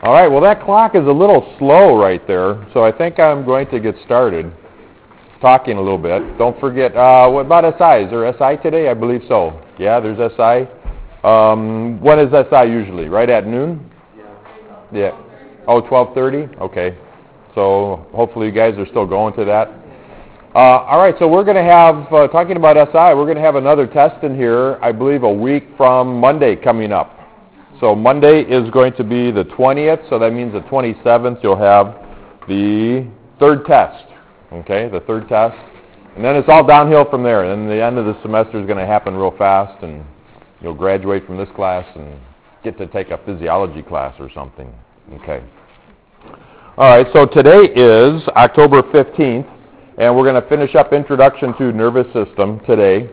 All right, well, that clock is a little slow right there, so I think I'm going to get started talking a little bit. Don't forget, what about SI? Is there SI today? I believe so. Yeah, there's SI. When is SI usually? Right at noon? Yeah. Oh, 12:30? Okay. So hopefully you guys are still going to that. All right, so we're going to have, talking about SI, we're going to have another test in here, I believe a week from Monday coming up. So Monday is going to be the 20th, so that means the 27th you'll have the third test, okay, the third test. And then it's all downhill from there. And then the end of the semester is going to happen real fast, and you'll graduate from this class and get to take a physiology class or something, okay. All right, so today is October 15th, and we're going to finish up Introduction to Nervous System today.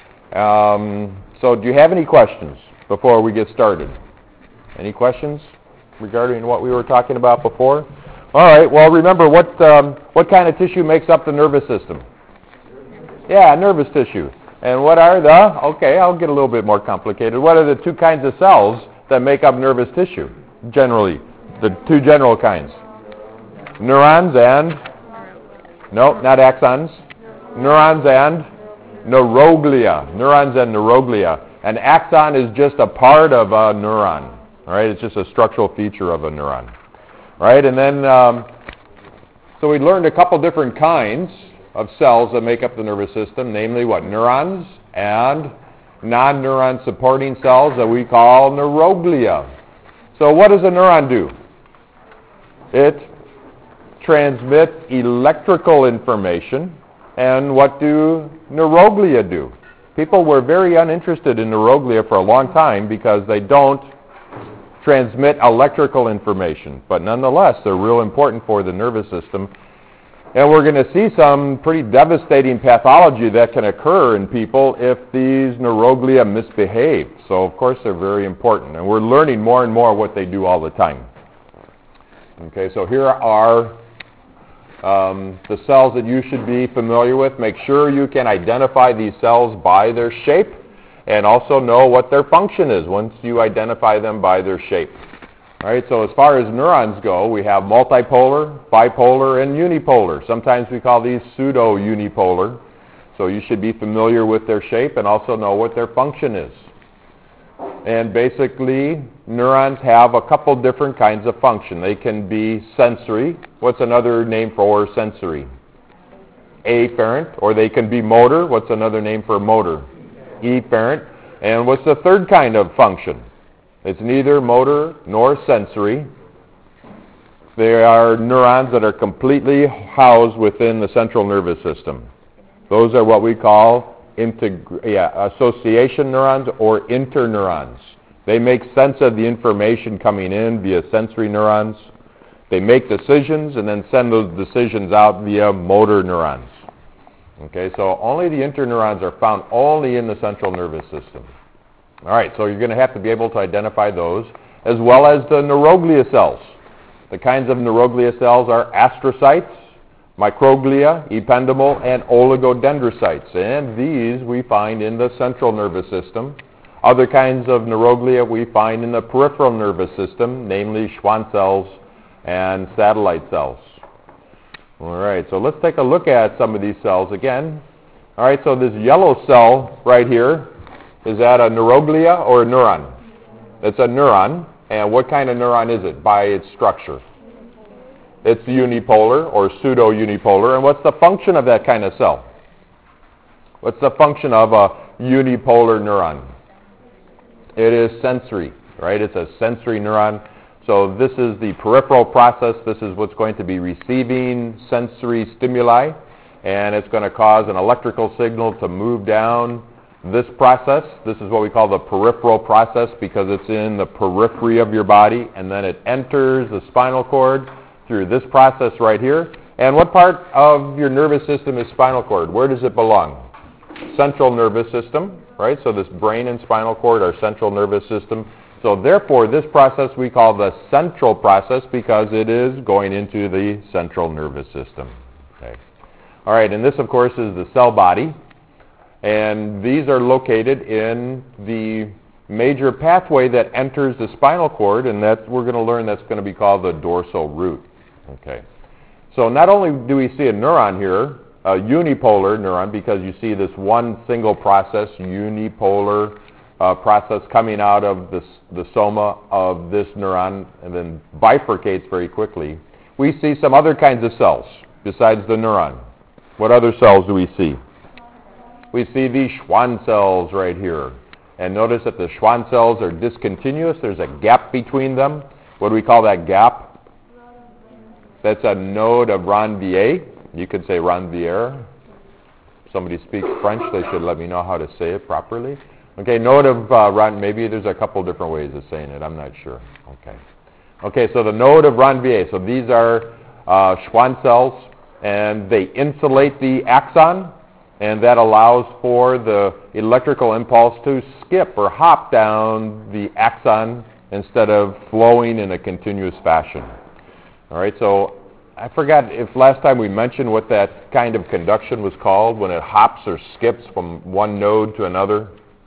So do you have any questions before we get started? Any questions regarding what we were talking about before? All right, well, remember, what kind of tissue makes up the nervous system? Yeah, nervous tissue. And what are the, okay, I'll get a little bit more complicated. What are the two kinds of cells that make up nervous tissue, generally? The two general kinds. Neurons and, no, not axons. Neurons and neuroglia. Neurons and neuroglia. An axon is just a part of a neuron. All right, it's just a structural feature of a neuron. All right, and then, so we learned a couple different kinds of cells that make up the nervous system, namely what? Neurons and non-neuron supporting cells that we call neuroglia. So what does a neuron do? It transmits electrical information. And what do neuroglia do? People were very uninterested in neuroglia for a long time because they don't transmit electrical information. But nonetheless, they're real important for the nervous system. And we're going to see some pretty devastating pathology that can occur in people if these neuroglia misbehave. So, of course, they're very important. And we're learning more and more what they do all the time. Okay, so here are the cells that you should be familiar with. Make sure you can identify these cells by their shape and also know what their function is once you identify them by their shape. All right, so as far as neurons go, we have multipolar, bipolar, and unipolar. Sometimes we call these pseudo-unipolar. So you should be familiar with their shape and also know what their function is. And basically, neurons have a couple different kinds of function. They can be sensory. What's another name for sensory? Afferent. Or they can be motor. What's another name for motor? Efferent. And what's the third kind of function? It's neither motor nor sensory. They are neurons that are completely housed within the central nervous system. Those are what we call association neurons or interneurons. They make sense of the information coming in via sensory neurons. They make decisions and then send those decisions out via motor neurons. Okay, so only the interneurons are found only in the central nervous system. All right, so you're going to have to be able to identify those, as well as the neuroglia cells. The kinds of neuroglia cells are astrocytes, microglia, ependymal, and oligodendrocytes. And these we find in the central nervous system. Other kinds of neuroglia we find in the peripheral nervous system, namely Schwann cells and satellite cells. All right, so let's take a look at some of these cells again. All right, so this yellow cell right here, is that a neuroglia or a neuron? It's a neuron. And what kind of neuron is it by its structure? It's unipolar or pseudo-unipolar. And what's the function of that kind of cell? What's the function of a unipolar neuron? It is sensory, right? It's a sensory neuron. So this is the peripheral process. This is what's going to be receiving sensory stimuli. And it's going to cause an electrical signal to move down this process. This is what we call the peripheral process because it's in the periphery of your body. And then it enters the spinal cord through this process right here. And what part of your nervous system is spinal cord? Where does it belong? Central nervous system, right? So this brain and spinal cord are central nervous system. So therefore, this process we call the central process because it is going into the central nervous system. Okay. All right, and this, of course, is the cell body. And these are located in the major pathway that enters the spinal cord, and that we're going to learn that's going to be called the dorsal root. Okay. So not only do we see a neuron here, a unipolar neuron, because you see this one single process, unipolar process coming out of the soma of this neuron and then bifurcates very quickly. We see some other kinds of cells besides the neuron. What other cells do we see? We see these Schwann cells right here. And notice that the Schwann cells are discontinuous. There's a gap between them. What do we call that gap? That's a node of Ranvier. You could say Ranvier. If somebody speaks French, they should let me know how to say it properly. Okay, node of maybe there's a couple different ways of saying it. I'm not sure. Okay. Okay, so the node of Ranvier. So these are Schwann cells, and they insulate the axon, and that allows for the electrical impulse to skip or hop down the axon instead of flowing in a continuous fashion. All right, so I forgot if last time we mentioned what that kind of conduction was called, when it hops or skips from one node to another.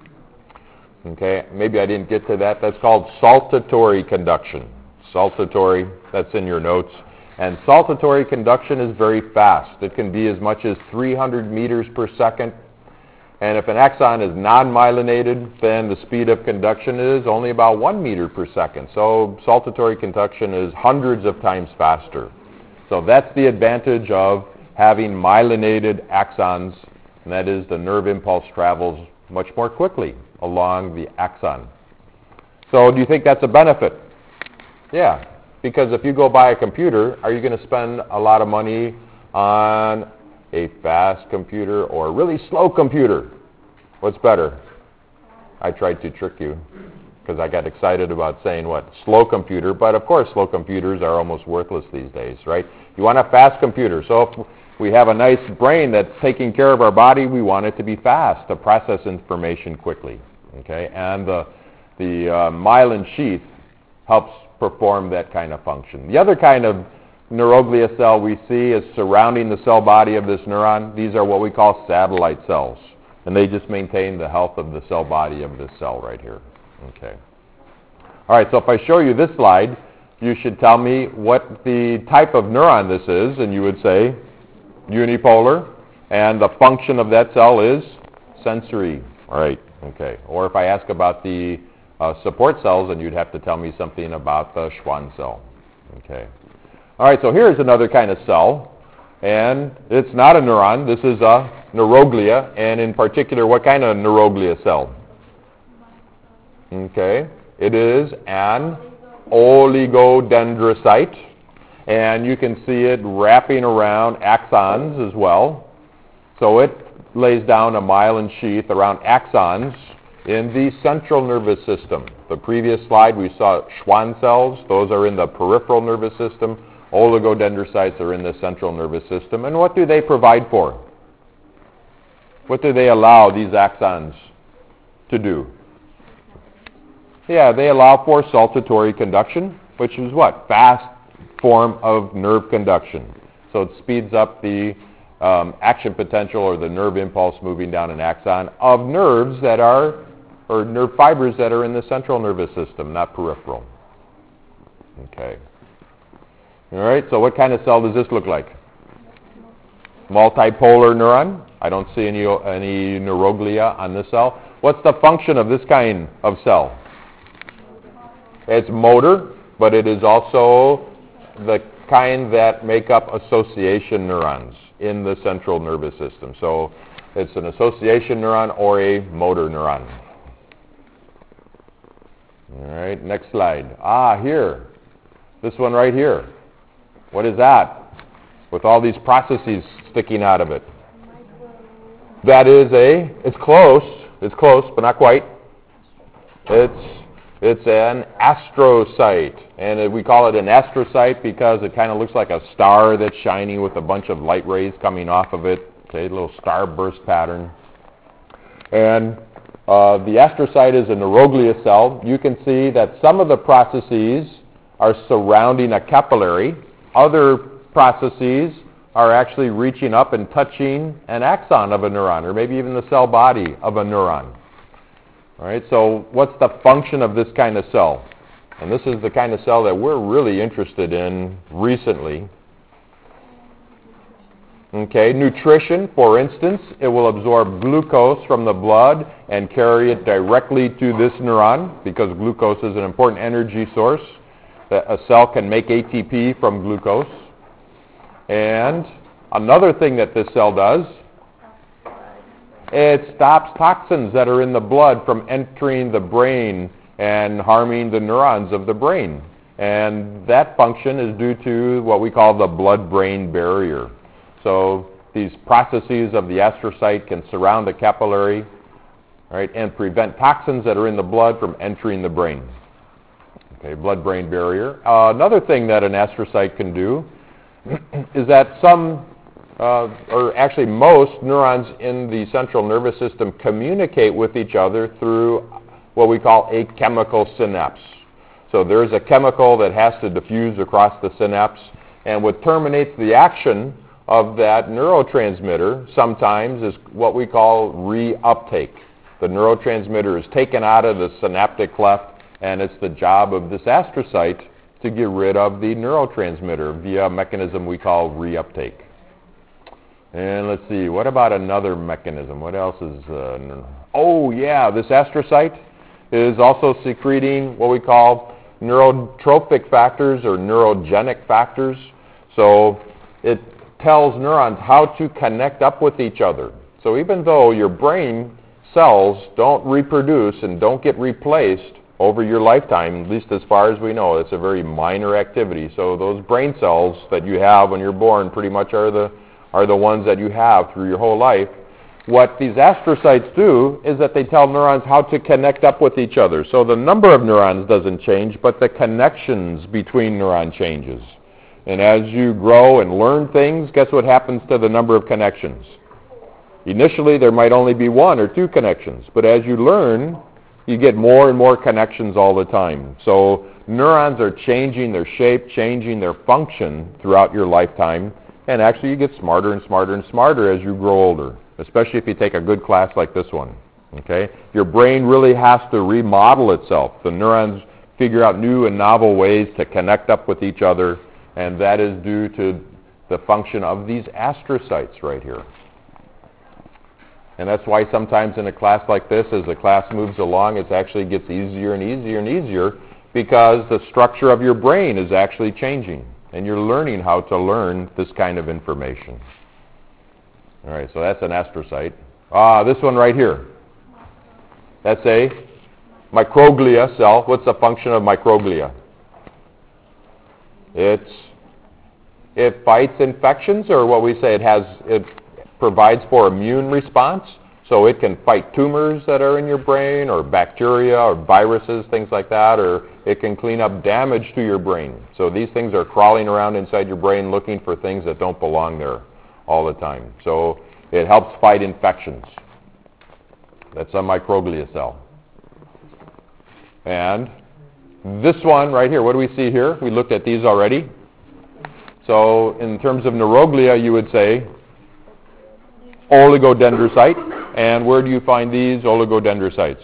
Okay, maybe I didn't get to that. That's called saltatory conduction. Saltatory, that's in your notes. And saltatory conduction is very fast. It can be as much as 300 meters per second. And if an axon is non-myelinated, then the speed of conduction is only about 1 meter per second. So saltatory conduction is hundreds of times faster. So that's the advantage of having myelinated axons, and that is the nerve impulse travels much more quickly along the axon. So do you think that's a benefit? Yeah, because if you go buy a computer, are you going to spend a lot of money on a fast computer or a really slow computer? What's better? I tried to trick you because I got excited about saying what? Slow computer, but of course slow computers are almost worthless these days, right? You want a fast computer. So if we have a nice brain that's taking care of our body, we want it to be fast, to process information quickly, okay? And the myelin sheath helps perform that kind of function. The other kind of neuroglia cell we see is surrounding the cell body of this neuron. These are what we call satellite cells, and they just maintain the health of the cell body of this cell right here. Okay. All right, so if I show you this slide, you should tell me what the type of neuron this is, and you would say unipolar, and the function of that cell is sensory. All right, okay. Or if I ask about the support cells, then you'd have to tell me something about the Schwann cell. Okay. All right, so here's another kind of cell, and it's not a neuron. This is a neuroglia, and in particular, what kind of neuroglia cell? Okay, it is an oligodendrocyte, and you can see it wrapping around axons as well. So it lays down a myelin sheath around axons in the central nervous system. The previous slide we saw Schwann cells. Those are in the peripheral nervous system. Oligodendrocytes are in the central nervous system. And what do they provide for? What do they allow these axons to do? Yeah, they allow for saltatory conduction, which is what? Fast form of nerve conduction. So it speeds up the action potential or the nerve impulse moving down an axon of nerves that are, or nerve fibers that are in the central nervous system, not peripheral. Okay. All right, so what kind of cell does this look like? Multipolar neuron. I don't see any neuroglia on this cell. What's the function of this kind of cell? It's motor, but it is also the kind that make up association neurons in the central nervous system. So it's an association neuron or a motor neuron. All right, next slide. Here. This one right here. What is that? With all these processes sticking out of it. That is it's close, but not quite. It's an astrocyte, and we call it an astrocyte because it kind of looks like a star that's shining with a bunch of light rays coming off of it, okay, a little starburst pattern. And the astrocyte is a neuroglia cell. You can see that some of the processes are surrounding a capillary. Other processes are actually reaching up and touching an axon of a neuron, or maybe even the cell body of a neuron. All right, so what's the function of this kind of cell? And this is the kind of cell that we're really interested in recently. Okay, nutrition, for instance, it will absorb glucose from the blood and carry it directly to this neuron because glucose is an important energy source. A cell can make ATP from glucose. And another thing that this cell does, it stops toxins that are in the blood from entering the brain and harming the neurons of the brain. And that function is due to what we call the blood-brain barrier. So these processes of the astrocyte can surround the capillary, right, and prevent toxins that are in the blood from entering the brain. Okay, blood-brain barrier. Another thing that an astrocyte can do is that or actually most neurons in the central nervous system communicate with each other through what we call a chemical synapse. So there's a chemical that has to diffuse across the synapse, and what terminates the action of that neurotransmitter sometimes is what we call reuptake. The neurotransmitter is taken out of the synaptic cleft, and it's the job of this astrocyte to get rid of the neurotransmitter via a mechanism we call reuptake. And let's see, what about another mechanism? What else is... oh, yeah, this astrocyte is also secreting what we call neurotrophic factors or neurogenic factors. So it tells neurons how to connect up with each other. So even though your brain cells don't reproduce and don't get replaced over your lifetime, at least as far as we know, it's a very minor activity. So those brain cells that you have when you're born pretty much are the ones that you have through your whole life. What these astrocytes do is that they tell neurons how to connect up with each other. So the number of neurons doesn't change, but the connections between neurons changes. And as you grow and learn things, guess what happens to the number of connections? Initially, there might only be one or two connections, but as you learn, you get more and more connections all the time. So neurons are changing their shape, changing their function throughout your lifetime, and actually you get smarter and smarter and smarter as you grow older, especially if you take a good class like this one. Okay? Your brain really has to remodel itself. The neurons figure out new and novel ways to connect up with each other, and that is due to the function of these astrocytes right here. And that's why sometimes in a class like this, as the class moves along, it actually gets easier and easier and easier because the structure of your brain is actually changing, and you're learning how to learn this kind of information. All right, so that's an astrocyte. This one right here. That's a microglia cell. What's the function of microglia? It fights infections, or what we say it provides for immune response. So it can fight tumors that are in your brain, or bacteria, or viruses, things like that, or it can clean up damage to your brain. So these things are crawling around inside your brain looking for things that don't belong there all the time. So it helps fight infections. That's a microglia cell. And this one right here, what do we see here? We looked at these already. So in terms of neuroglia, you would say oligodendrocyte. And where do you find these oligodendrocytes?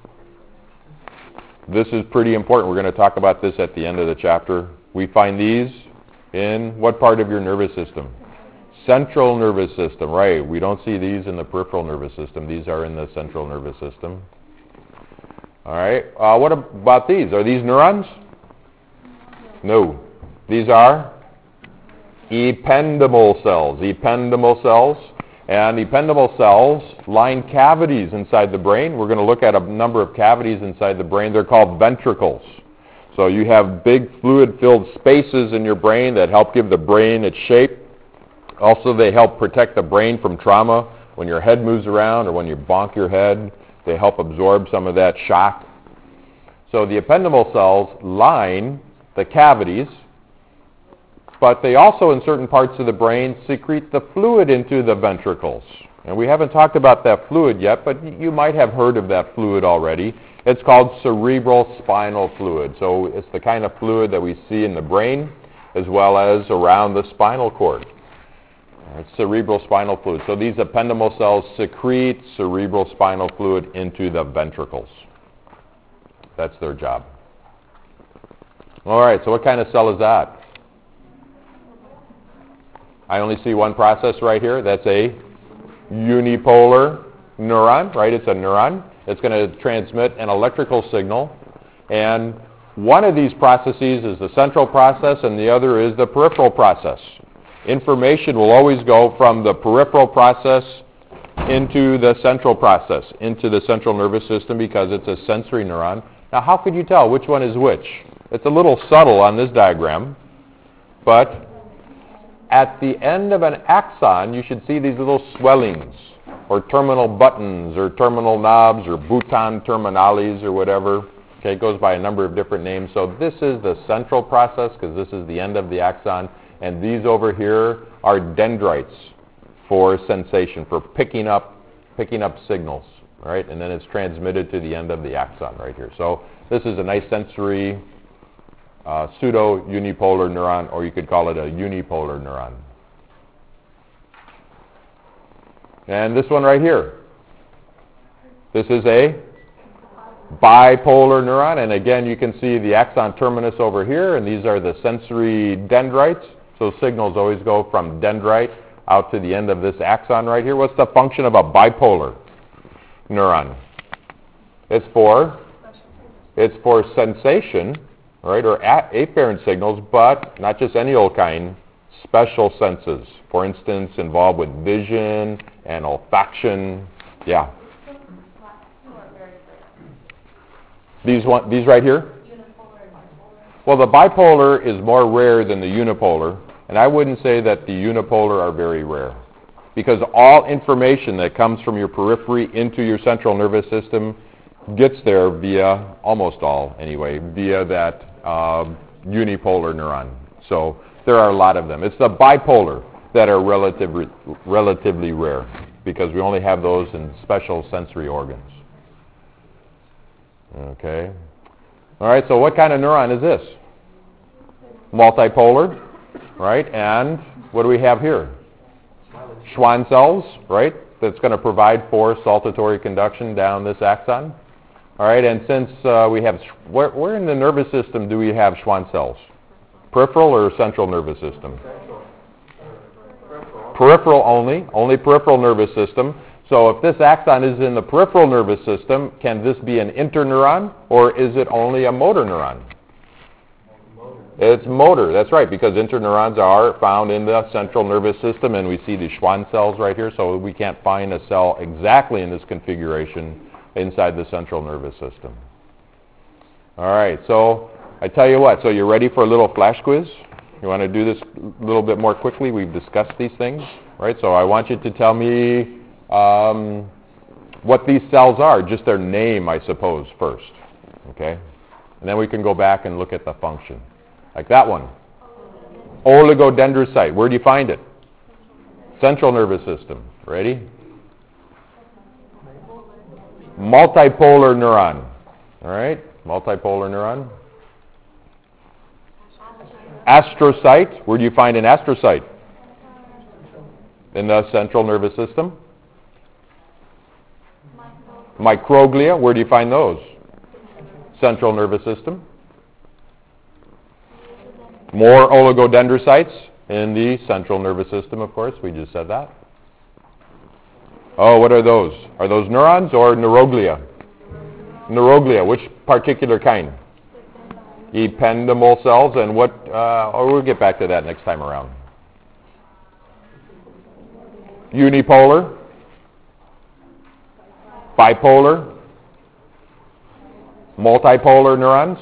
This is pretty important. We're going to talk about this at the end of the chapter. We find these in what part of your nervous system? Central nervous system, right. We don't see these in the peripheral nervous system. These are in the central nervous system. All right. What about these? Are these neurons? No. These are ependymal cells. Ependymal cells. And ependymal cells line cavities inside the brain. We're going to look at a number of cavities inside the brain. They're called ventricles. So you have big fluid-filled spaces in your brain that help give the brain its shape. Also, they help protect the brain from trauma. When your head moves around or when you bonk your head, they help absorb some of that shock. So the ependymal cells line the cavities, but they also, in certain parts of the brain, secrete the fluid into the ventricles. And we haven't talked about that fluid yet, but you might have heard of that fluid already. It's called cerebral spinal fluid. So it's the kind of fluid that we see in the brain as well as around the spinal cord. It's cerebrospinal fluid. So these ependymal cells secrete cerebrospinal fluid into the ventricles. That's their job. All right, so what kind of cell is that? I only see one process right here. That's a unipolar neuron, right? It's a neuron. It's going to transmit an electrical signal. And one of these processes is the central process, and the other is the peripheral process. Information will always go from the peripheral process into the central process, into the central nervous system, because it's a sensory neuron. Now, how could you tell which one is which? It's a little subtle on this diagram, but at the end of an axon, you should see these little swellings, or terminal buttons, or terminal knobs, or bouton terminalis, or whatever. Okay, it goes by a number of different names. So this is the central process, because this is the end of the axon, and these over here are dendrites for sensation, for picking up signals, right? And then it's transmitted to the end of the axon right here. So this is a nice sensory pseudo-unipolar neuron, or you could call it a unipolar neuron. And this one right here, this is a bipolar neuron, and again you can see the axon terminus over here, and these are the sensory dendrites. So signals always go from dendrite out to the end of this axon right here. What's the function of a bipolar neuron? It's for sensation, right, or afferent signals, but not just any old kind, special senses. For instance, involved with vision and olfaction. Yeah. These right here? Well, the bipolar is more rare than the unipolar, and I wouldn't say that the unipolar are very rare, because all information that comes from your periphery into your central nervous system gets there via, almost all anyway, via that unipolar neuron. So there are a lot of them. It's the bipolar that are relatively rare, because we only have those in special sensory organs. Okay. All right, so what kind of neuron is this? Multipolar, right? And what do we have here? Schwann cells, right? That's going to provide for saltatory conduction down this axon. All right, and since we have, where in the nervous system do we have Schwann cells? Peripheral or central nervous system? Peripheral only peripheral nervous system. So if this axon is in the peripheral nervous system, can this be an interneuron, or is it only a motor neuron? It's motor, that's right, because interneurons are found in the central nervous system, and we see the Schwann cells right here, so we can't find a cell exactly in this configuration inside the central nervous system. All right, so I tell you what, so you're ready for a little flash quiz? You want to do this a little bit more quickly? We've discussed these things, right? So I want you to tell me what these cells are, just their name, I suppose, first, okay? And then we can go back and look at the function. Like that one, oligodendrocyte. Where do you find it? Central nervous system. Ready? Multipolar neuron. All right, multipolar neuron. Astrocyte. Where do you find an astrocyte? In the central nervous system. Microglia. Where do you find those? Central nervous system. More oligodendrocytes in the central nervous system, of course. We just said that. Oh, what are those? Are those neurons or neuroglia? Neuroglia. Which particular kind? Ependymal cells. And what? We'll get back to that next time around. Unipolar. Bipolar. Multipolar neurons.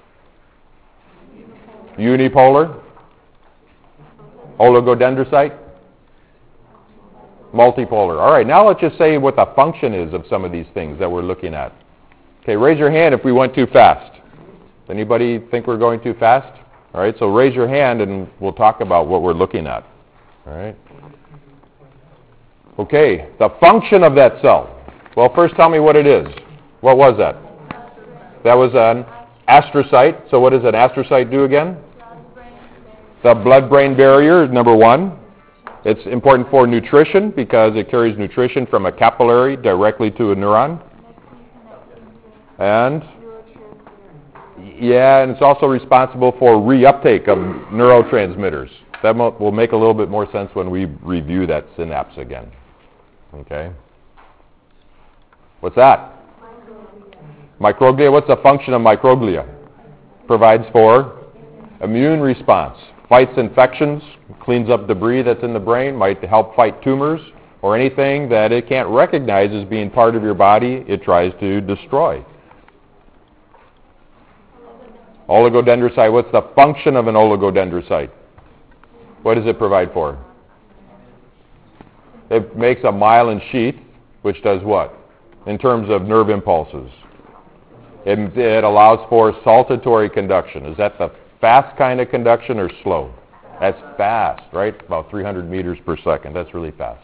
Unipolar, oligodendrocyte, multipolar. All right, now let's just say what the function is of some of these things that we're looking at. Okay, raise your hand if we went too fast. Anybody think we're going too fast? All right, so raise your hand and we'll talk about what we're looking at. All right. Okay, the function of that cell. Well, first tell me what it is. What was that? That was an astrocyte. So what does an astrocyte do again? The blood-brain barrier, number one. It's important for nutrition because it carries nutrition from a capillary directly to a neuron. And yeah, and it's also responsible for reuptake of neurotransmitters. That will make a little bit more sense when we review that synapse again. Okay. What's that? Microglia. What's the function of microglia? Provides for immune response. Fights infections, cleans up debris that's in the brain, might help fight tumors or anything that it can't recognize as being part of your body, it tries to destroy. Oligodendrocyte. What's the function of an oligodendrocyte? What does it provide for? It makes a myelin sheath, which does what? In terms of nerve impulses. It allows for saltatory conduction. Is that the fast kind of conduction or slow? That's fast, right? About 300 meters per second. That's really fast.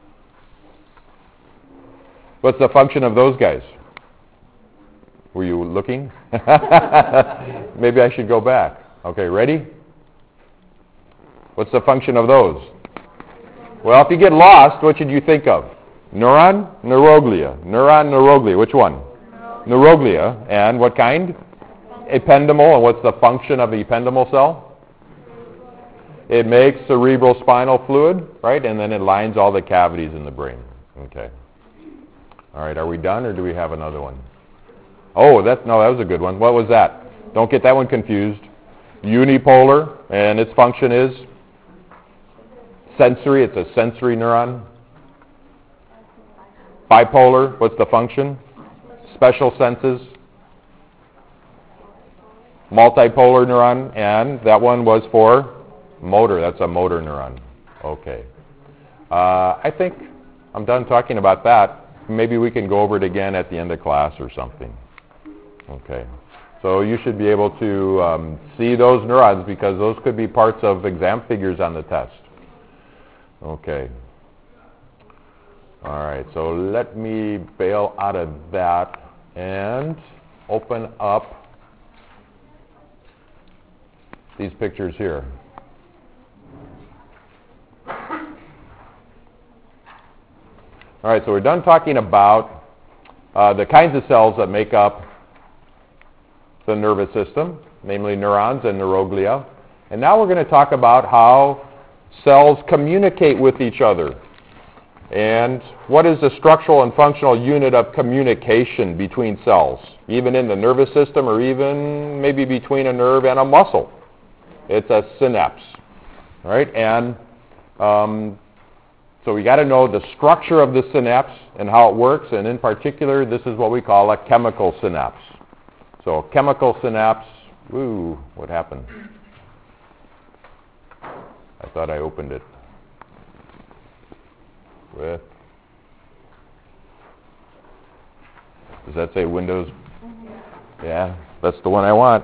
What's the function of those guys? Were you looking? Maybe I should go back. Okay, ready? What's the function of those? Well, if you get lost, what should you think of? Neuron, neuroglia. Neuron, neuroglia. Which one? Neuroglia. And what kind? Ependymal. And what's the function of the ependymal cell? It makes cerebral spinal fluid, right? And then it lines all the cavities in the brain. Okay. All right, are we done or do we have another one? Oh, that was a good one. What was that? Don't get that one confused. Unipolar, and its function is sensory. It's a sensory neuron. Bipolar, what's the function? Special senses. Multipolar neuron, and that one was for motor. That's a motor neuron. Okay. I think I'm done talking about that. Maybe we can go over it again at the end of class or something. Okay. So you should be able to see those neurons because those could be parts of exam figures on the test. Okay. All right. So let me bail out of that and open up these pictures here. All right, so we're done talking about the kinds of cells that make up the nervous system, namely neurons and neuroglia. And now we're going to talk about how cells communicate with each other. And what is the structural and functional unit of communication between cells, even in the nervous system or even maybe between a nerve and a muscle? It's a synapse, right? And so we got to know the structure of the synapse and how it works, and in particular, this is what we call a chemical synapse. So a chemical synapse, ooh, what happened? I thought I opened it with, does that say Windows? Yeah, that's the one I want.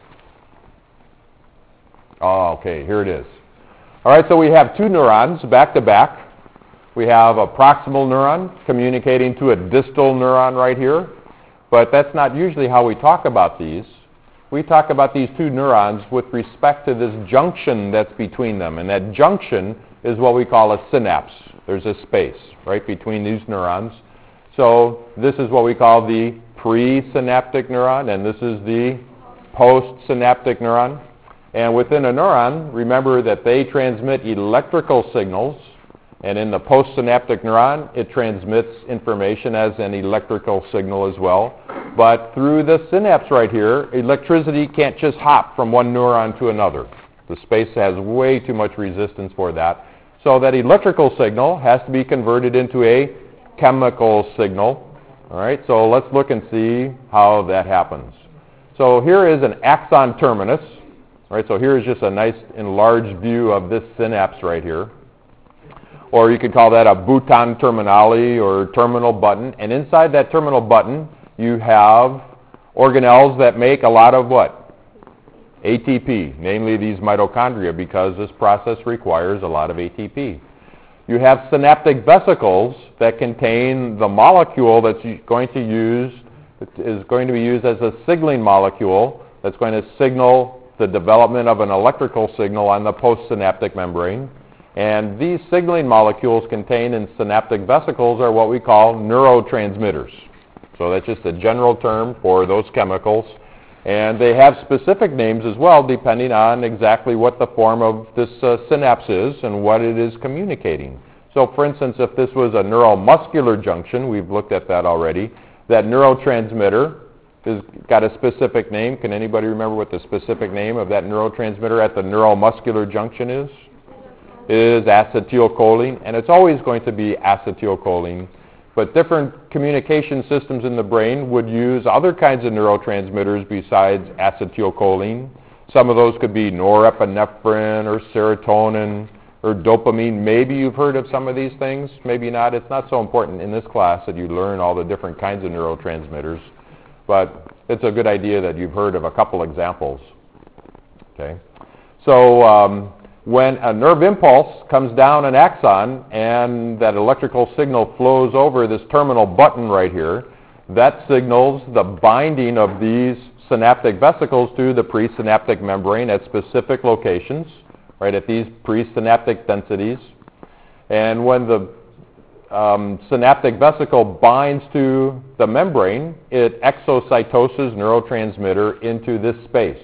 Oh, okay, here it is. All right, so we have two neurons back to back. We have a proximal neuron communicating to a distal neuron right here, but that's not usually how we talk about these. We talk about these two neurons with respect to this junction that's between them, and that junction is what we call a synapse. There's a space, right, between these neurons. So this is what we call the presynaptic neuron, and this is the postsynaptic neuron. And within a neuron, remember that they transmit electrical signals, and in the postsynaptic neuron, it transmits information as an electrical signal as well. But through the synapse right here, electricity can't just hop from one neuron to another. The space has way too much resistance for that. So that electrical signal has to be converted into a chemical signal. All right, so let's look and see how that happens. So here is an axon terminus. All right, so here is just a nice enlarged view of this synapse right here. Or you could call that a bouton terminale or terminal button. And inside that terminal button, you have organelles that make a lot of what? ATP, namely these mitochondria, because this process requires a lot of ATP. You have synaptic vesicles that contain the molecule that's going to be used as a signaling molecule that's going to signal the development of an electrical signal on the postsynaptic membrane. And these signaling molecules contained in synaptic vesicles are what we call neurotransmitters. So that's just a general term for those chemicals. And they have specific names as well, depending on exactly what the form of this synapse is and what it is communicating. So for instance, if this was a neuromuscular junction, we've looked at that already, that neurotransmitter has got a specific name. Can anybody remember what the specific name of that neurotransmitter at the neuromuscular junction is? It is acetylcholine, and it's always going to be acetylcholine. But different communication systems in the brain would use other kinds of neurotransmitters besides acetylcholine. Some of those could be norepinephrine or serotonin or dopamine. Maybe you've heard of some of these things, maybe not. It's not so important in this class that you learn all the different kinds of neurotransmitters, but it's a good idea that you've heard of a couple examples. Okay, so when a nerve impulse comes down an axon and that electrical signal flows over this terminal button right here, that signals the binding of these synaptic vesicles to the presynaptic membrane at specific locations, right, at these presynaptic densities. And when the synaptic vesicle binds to the membrane, it exocytoses neurotransmitter into this space.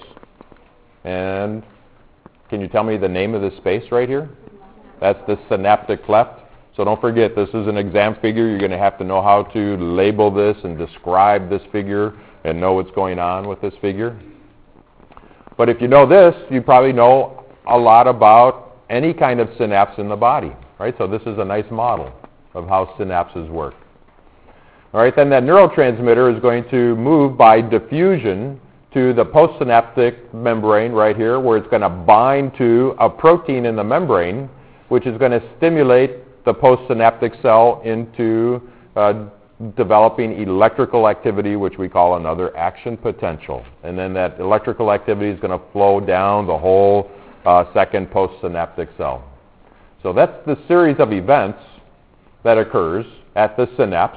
And can you tell me the name of this space right here? That's the synaptic cleft. So don't forget, this is an exam figure. You're going to have to know how to label this and describe this figure and know what's going on with this figure. But if you know this, you probably know a lot about any kind of synapse in the body, right? So this is a nice model of how synapses work. All right, then that neurotransmitter is going to move by diffusion to the postsynaptic membrane right here, where it's going to bind to a protein in the membrane, which is going to stimulate the postsynaptic cell into developing electrical activity, which we call another action potential. And then that electrical activity is going to flow down the whole second postsynaptic cell. So that's the series of events that occurs at the synapse.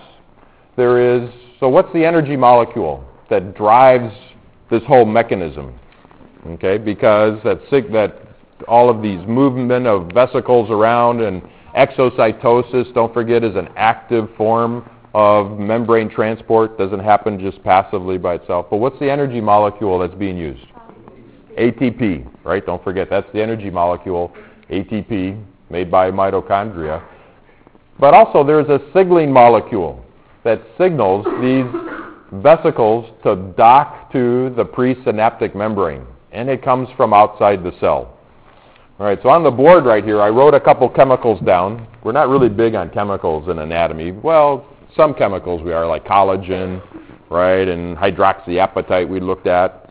So what's the energy molecule that drives this whole mechanism? Okay, because that all of these movement of vesicles around and exocytosis, don't forget, is an active form of membrane transport. Doesn't happen just passively by itself. But what's the energy molecule that's being used? ATP, right? Don't forget, that's the energy molecule, ATP, made by mitochondria. But also there's a signaling molecule that signals these vesicles to dock to the presynaptic membrane, and it comes from outside the cell. All right, so on the board right here, I wrote a couple chemicals down. We're not really big on chemicals in anatomy. Well, some chemicals we are, like collagen, right, and hydroxyapatite we looked at.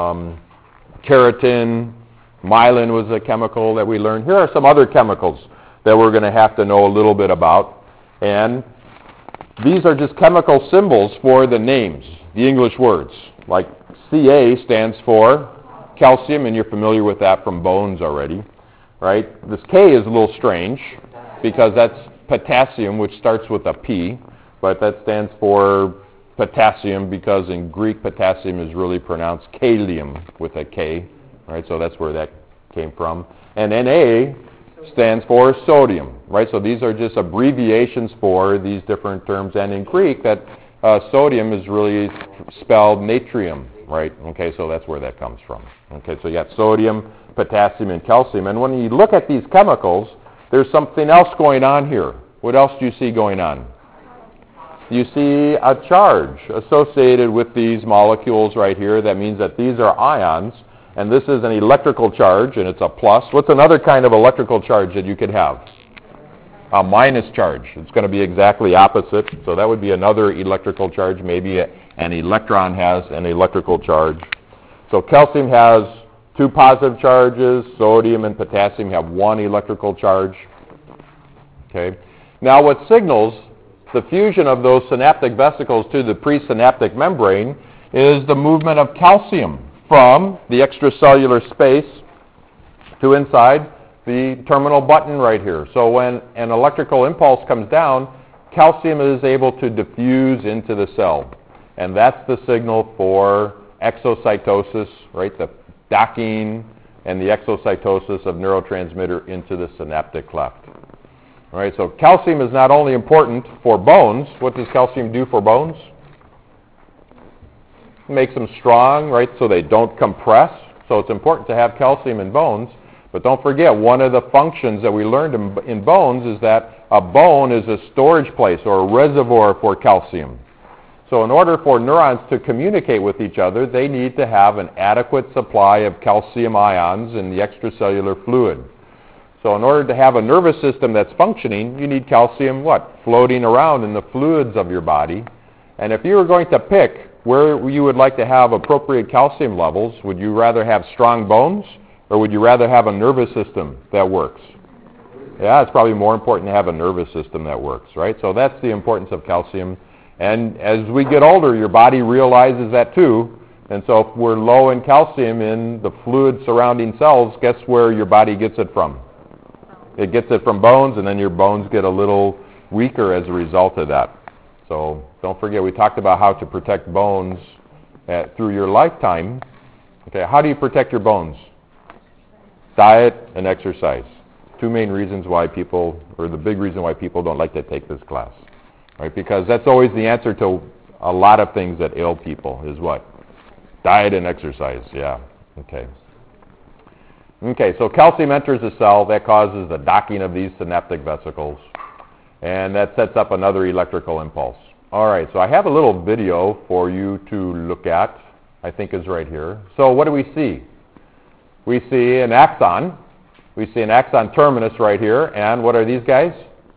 Keratin, myelin was a chemical that we learned. Here are some other chemicals that we're going to have to know a little bit about. And these are just chemical symbols for the names, the English words. Like Ca stands for calcium, and you're familiar with that from bones already, right? This K is a little strange because that's potassium, which starts with a P, but that stands for potassium because in Greek potassium is really pronounced kalium with a K, right? So that's where that came from. And Na stands for sodium, right? So these are just abbreviations for these different terms. And in Greek, that sodium is really spelled natrium, right? Okay, so that's where that comes from. Okay, so you got sodium, potassium, and calcium. And when you look at these chemicals, there's something else going on here. What else do you see going on? You see a charge associated with these molecules right here. That means that these are ions, and this is an electrical charge, and it's a plus. What's another kind of electrical charge that you could have? A minus charge. It's going to be exactly opposite, so that would be another electrical charge. Maybe an electron has an electrical charge. So calcium has 2 positive charges. Sodium and potassium have 1 electrical charge. Okay. Now what signals the fusion of those synaptic vesicles to the presynaptic membrane is the movement of calcium from the extracellular space to inside the terminal button right here. So when an electrical impulse comes down, calcium is able to diffuse into the cell. And that's the signal for exocytosis, right? The docking and the exocytosis of neurotransmitter into the synaptic cleft. All right, so calcium is not only important for bones. What does calcium do for bones? It makes them strong, right, so they don't compress. So it's important to have calcium in bones. But don't forget, one of the functions that we learned in bones is that a bone is a storage place or a reservoir for calcium. So in order for neurons to communicate with each other, they need to have an adequate supply of calcium ions in the extracellular fluid. So in order to have a nervous system that's functioning, you need calcium, what? Floating around in the fluids of your body. And if you were going to pick where you would like to have appropriate calcium levels, would you rather have strong bones or would you rather have a nervous system that works? Yeah, it's probably more important to have a nervous system that works, right? So that's the importance of calcium. And as we get older, your body realizes that too. And so if we're low in calcium in the fluid surrounding cells, guess where your body gets it from? It gets it from bones, and then your bones get a little weaker as a result of that. So don't forget, we talked about how to protect bones through your lifetime. Okay, how do you protect your bones? Diet and exercise. Two main reasons why people, or the big reason why people don't like to take this class. Right? Because that's always the answer to a lot of things that ail people is what? Diet and exercise, yeah. Okay. Okay, so calcium enters the cell. That causes the docking of these synaptic vesicles. And that sets up another electrical impulse. All right, so I have a little video for you to look at, I think is right here. So what do we see? We see an axon. We see an axon terminus right here. And what are these guys?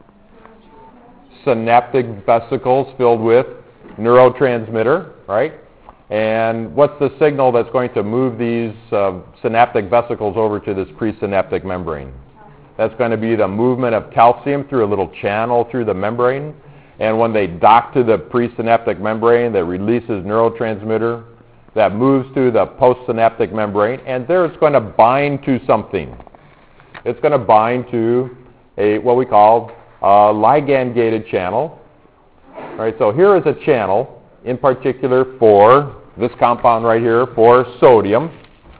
Synaptic vesicles filled with neurotransmitter, right? And what's the signal that's going to move these synaptic vesicles over to this presynaptic membrane? That's going to be the movement of calcium through a little channel through the membrane. And when they dock to the presynaptic membrane, that releases neurotransmitter that moves through the postsynaptic membrane, and there it's going to bind to something. It's going to bind to what we call a ligand-gated channel. All right, so here is a channel in particular for this compound right here for sodium.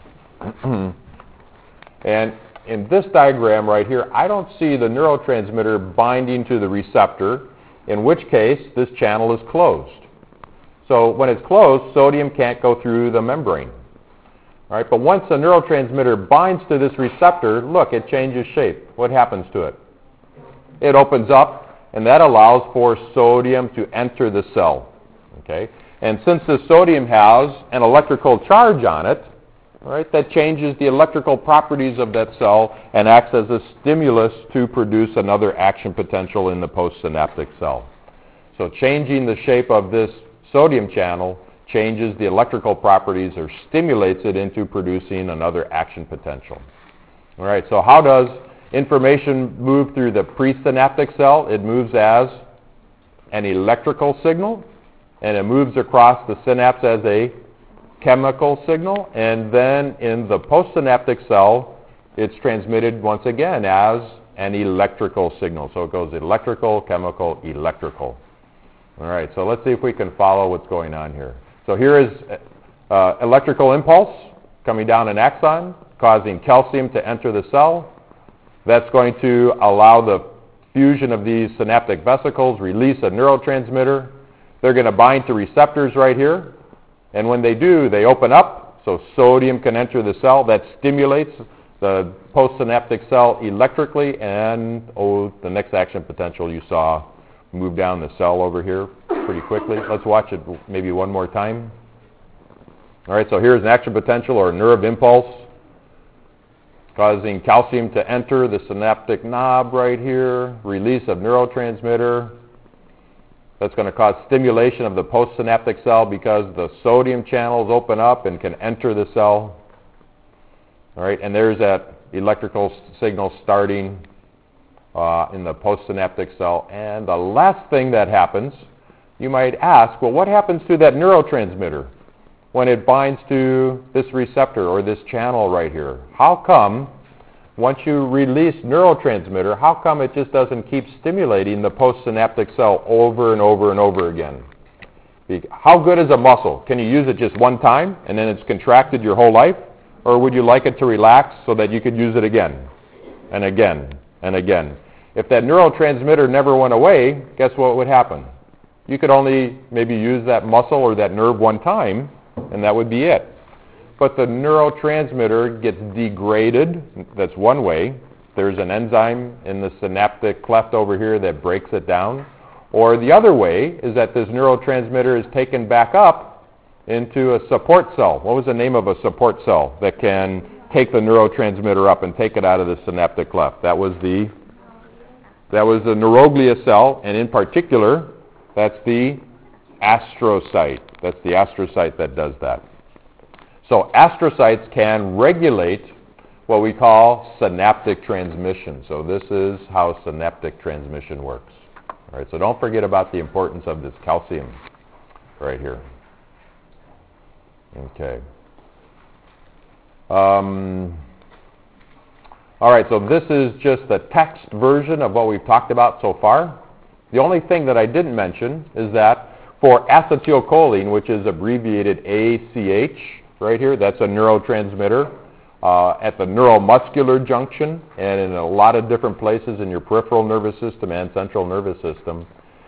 And in this diagram right here, I don't see the neurotransmitter binding to the receptor, in which case this channel is closed. So when it's closed, sodium can't go through the membrane. All right, but once a neurotransmitter binds to this receptor, look, it changes shape. What happens to it? It opens up, and that allows for sodium to enter the cell. Okay? And since the sodium has an electrical charge on it, right, that changes the electrical properties of that cell and acts as a stimulus to produce another action potential in the postsynaptic cell. So changing the shape of this sodium channel changes the electrical properties or stimulates it into producing another action potential. All right, so how does information move through the presynaptic cell? It moves as an electrical signal, and it moves across the synapse as a chemical signal, and then in the postsynaptic cell, it's transmitted once again as an electrical signal. So it goes electrical, chemical, electrical. All right, so let's see if we can follow what's going on here. So here is electrical impulse coming down an axon, causing calcium to enter the cell. That's going to allow the fusion of these synaptic vesicles, release a neurotransmitter. They're going to bind to receptors right here. And when they do, they open up, so sodium can enter the cell. That stimulates the postsynaptic cell electrically, and the next action potential you saw move down the cell over here pretty quickly. Let's watch it maybe one more time. All right, so here's an action potential or a nerve impulse causing calcium to enter the synaptic knob right here, release of neurotransmitter. That's going to cause stimulation of the postsynaptic cell because the sodium channels open up and can enter the cell. All right, and there's that electrical signal starting in the postsynaptic cell. And the last thing that happens, you might ask, well, what happens to that neurotransmitter when it binds to this receptor or this channel right here? How come, once you release neurotransmitter, how come it just doesn't keep stimulating the postsynaptic cell over and over and over again? How good is a muscle? Can you use it just one time and then it's contracted your whole life? Or would you like it to relax so that you could use it again and again and again? If that neurotransmitter never went away, guess what would happen? You could only maybe use that muscle or that nerve one time, and that would be it. But the neurotransmitter gets degraded. That's one way. There's an enzyme in the synaptic cleft over here that breaks it down. Or the other way is that this neurotransmitter is taken back up into a support cell. What was the name of a support cell that can take the neurotransmitter up and take it out of the synaptic cleft? That was the neuroglia cell, and in particular, that's the astrocyte. That's the astrocyte that does that. So astrocytes can regulate what we call synaptic transmission. So this is how synaptic transmission works. All right, so don't forget about the importance of this calcium right here. Okay. All right, so this is just the text version of what we've talked about so far. The only thing that I didn't mention is that for acetylcholine, which is abbreviated ACH right here, that's a neurotransmitter at the neuromuscular junction and in a lot of different places in your peripheral nervous system and central nervous system.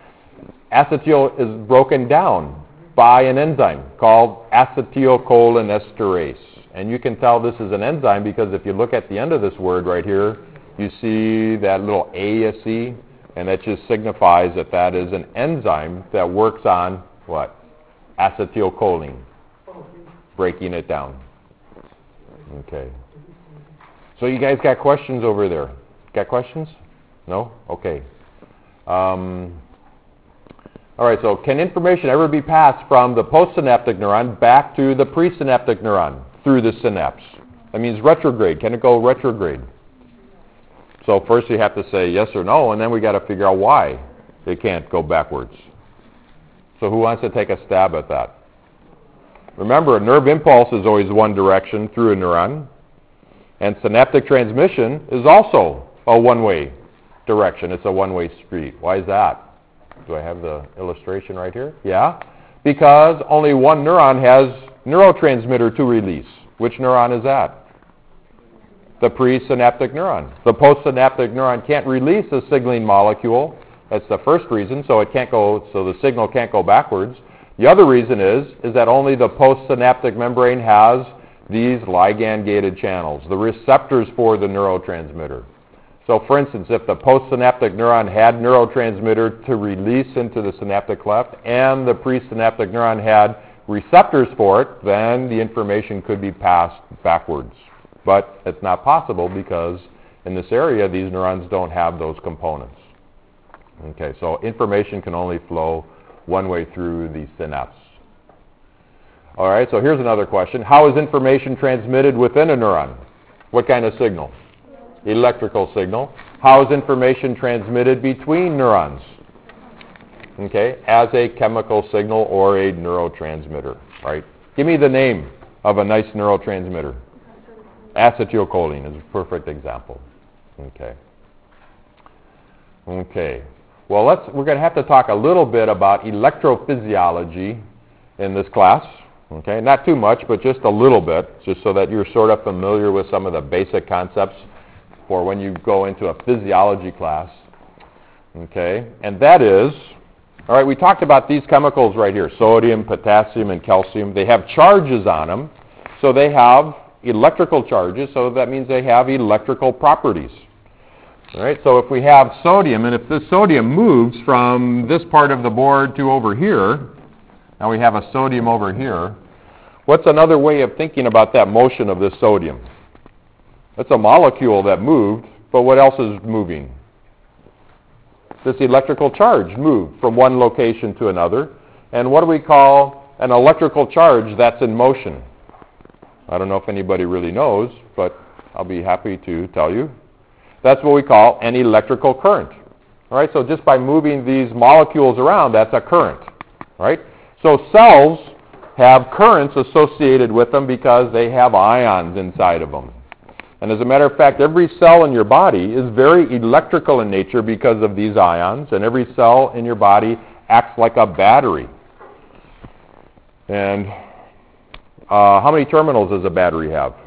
Acetyl is broken down by an enzyme called acetylcholinesterase. And you can tell this is an enzyme because if you look at the end of this word right here, you see that little ASE, and that just signifies that that is an enzyme that works on what? Acetylcholine, breaking it down. Okay. So you guys got questions over there? Got questions? No? Okay. All right, so can information ever be passed from the postsynaptic neuron back to the presynaptic neuron through the synapse? That means retrograde. Can it go retrograde? So first you have to say yes or no, and then we got to figure out why it can't go backwards. So who wants to take a stab at that? Remember, a nerve impulse is always one direction through a neuron, and synaptic transmission is also a one-way direction. It's a one-way street. Why is that? Do I have the illustration right here? Yeah. Because only one neuron has neurotransmitter to release. Which neuron is that? The presynaptic neuron. The postsynaptic neuron can't release a signaling molecule. That's the first reason, so it can't go, so the signal can't go backwards. The other reason is that only the postsynaptic membrane has these ligand-gated channels, the receptors for the neurotransmitter. So for instance, if the postsynaptic neuron had neurotransmitter to release into the synaptic cleft and the presynaptic neuron had receptors for it, then the information could be passed backwards. But it's not possible because in this area, these neurons don't have those components. Okay, so information can only flow one way through the synapse. All right, so here's another question. How is information transmitted within a neuron? What kind of signal? Electrical signal. How is information transmitted between neurons? Okay, as a chemical signal or a neurotransmitter, right? Give me the name of a nice neurotransmitter. Acetylcholine is a perfect example. Okay. Okay. Well, we're going to have to talk a little bit about electrophysiology in this class. Okay, not too much, but just a little bit, just so that you're sort of familiar with some of the basic concepts for when you go into a physiology class. Okay, and that is, all right, we talked about these chemicals right here, sodium, potassium, and calcium. They have charges on them, so they have electrical charges, so that means they have electrical properties. All right, so if we have sodium, and if this sodium moves from this part of the board to over here, now we have a sodium over here, what's another way of thinking about that motion of this sodium? It's a molecule that moved, but what else is moving? This electrical charge moved from one location to another. And what do we call an electrical charge that's in motion? I don't know if anybody really knows, but I'll be happy to tell you. That's what we call an electrical current. All right, so just by moving these molecules around, that's a current. All right? So cells have currents associated with them because they have ions inside of them. And as a matter of fact, every cell in your body is very electrical in nature because of these ions, and every cell in your body acts like a battery. And how many terminals does a battery have?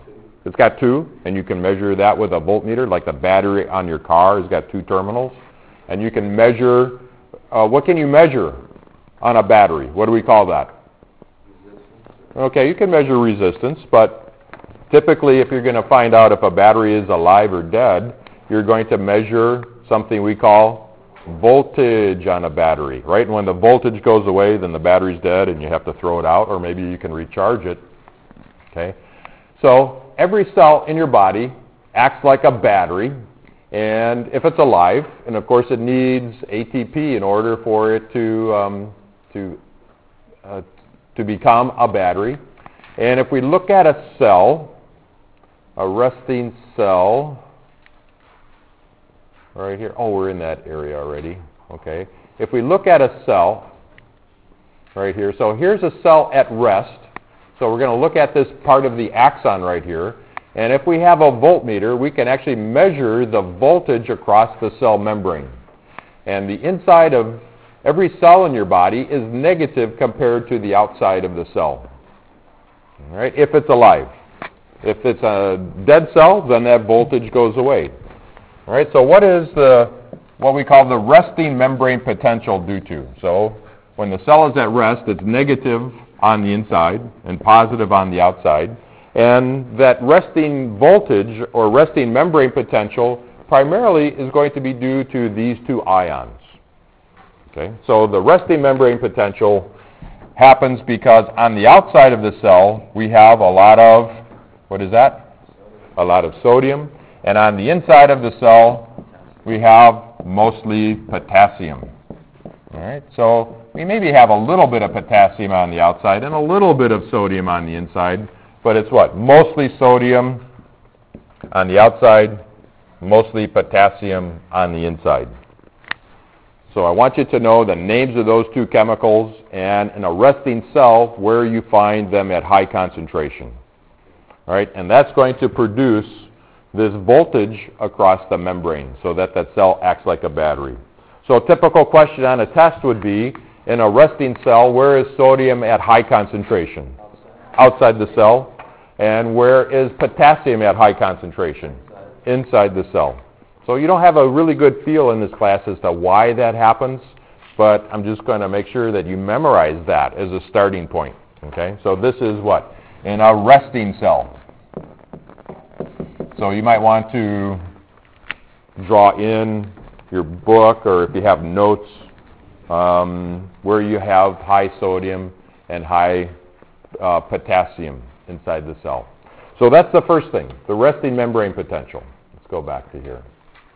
It's got two, and you can measure that with a voltmeter, like the battery on your car has got two terminals. And you can measure, what can you measure on a battery? What do we call that? Okay, you can measure resistance, but typically if you're going to find out if a battery is alive or dead, you're going to measure something we call voltage on a battery, right? And when the voltage goes away, then the battery's dead and you have to throw it out, or maybe you can recharge it. Okay? So every cell in your body acts like a battery, and if it's alive, and of course it needs ATP in order for it to become a battery. And if we look at a cell, a resting cell, right here. Oh, we're in that area already. Okay. If we look at a cell, right here. So here's a cell at rest. So we're going to look at this part of the axon right here. And if we have a voltmeter, we can actually measure the voltage across the cell membrane. And the inside of every cell in your body is negative compared to the outside of the cell. All right, if it's alive. If it's a dead cell, then that voltage goes away. All right, so what is what we call the resting membrane potential due to? So when the cell is at rest, it's negative on the inside and positive on the outside. And that resting voltage or resting membrane potential primarily is going to be due to these two ions. Okay, so the resting membrane potential happens because on the outside of the cell we have a lot of, what is that? A lot of sodium. And on the inside of the cell we have mostly potassium. All right, so we maybe have a little bit of potassium on the outside and a little bit of sodium on the inside, but it's what? Mostly sodium on the outside, mostly potassium on the inside. So I want you to know the names of those two chemicals and in a resting cell where you find them at high concentration. All right, and that's going to produce this voltage across the membrane so that cell acts like a battery. So a typical question on a test would be, in a resting cell, where is sodium at high concentration? Outside the cell. And where is potassium at high concentration? Inside the cell. So you don't have a really good feel in this class as to why that happens, but I'm just going to make sure that you memorize that as a starting point. Okay? So this is what? In a resting cell. So you might want to draw in your book, or if you have notes, where you have high sodium and high potassium inside the cell. So that's the first thing, the resting membrane potential. Let's go back to here.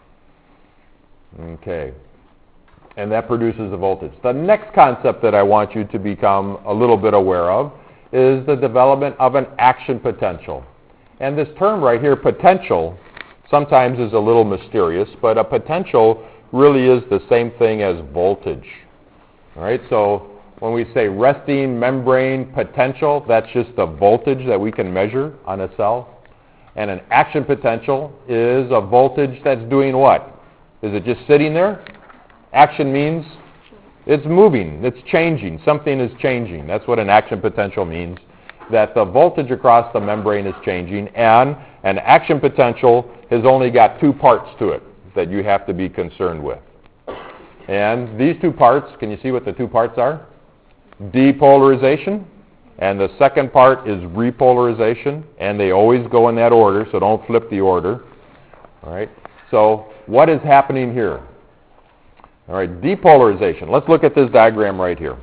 Okay. And that produces a voltage. The next concept that I want you to become a little bit aware of is the development of an action potential. And this term right here, potential, sometimes is a little mysterious, but a potential really is the same thing as voltage. All right, so when we say resting membrane potential, that's just the voltage that we can measure on a cell. And an action potential is a voltage that's doing what? Is it just sitting there? Action means it's moving, it's changing, something is changing. That's what an action potential means, that the voltage across the membrane is changing, and an action potential has only got two parts to it that you have to be concerned with. And these two parts, can you see what the two parts are? Depolarization, and the second part is repolarization, and they always go in that order, so don't flip the order. All right, so what is happening here? All right, depolarization. Let's look at this diagram right here.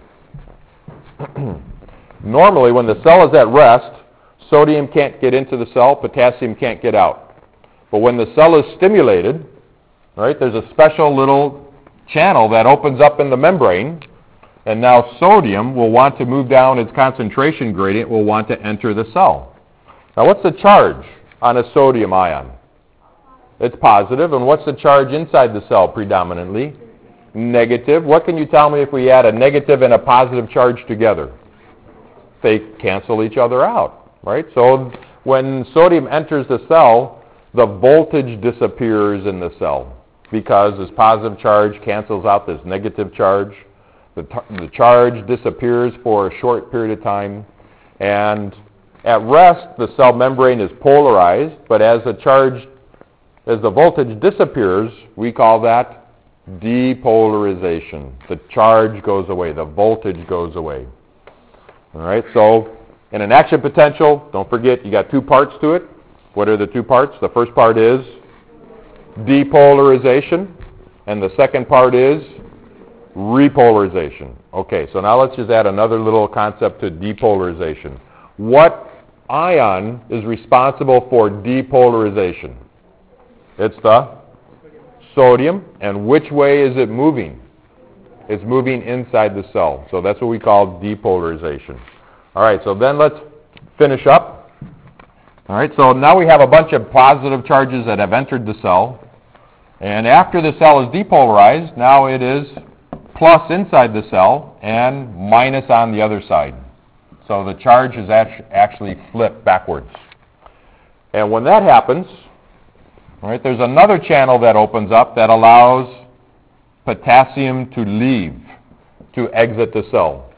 Normally, when the cell is at rest, sodium can't get into the cell, potassium can't get out. But when the cell is stimulated, right, there's a special little channel that opens up in the membrane, and now sodium will want to move down its concentration gradient, will want to enter the cell. Now, what's the charge on a sodium ion? It's positive, and what's the charge inside the cell predominantly? Negative. What can you tell me if we add a negative and a positive charge together? They cancel each other out, right? So when sodium enters the cell, the voltage disappears in the cell because this positive charge cancels out this negative charge. The charge disappears for a short period of time, and At rest, the cell membrane is polarized, but as the voltage disappears, we call that depolarization. The charge goes away, the voltage goes away. All right, so in an action potential, don't forget you got two parts to it. What are the two parts? The first part is depolarization, and the second part is repolarization. Okay, so now let's just add another little concept to depolarization. What ion is responsible for depolarization? It's the sodium. And which way is it moving? It's moving inside the cell. So that's what we call depolarization. All right, so then let's finish up. All right, so now we have a bunch of positive charges that have entered the cell. And after the cell is depolarized, now it is plus inside the cell and minus on the other side. So the charge is actually flipped backwards. And when that happens, all right, there's another channel that opens up that allows potassium to leave, to exit the cell.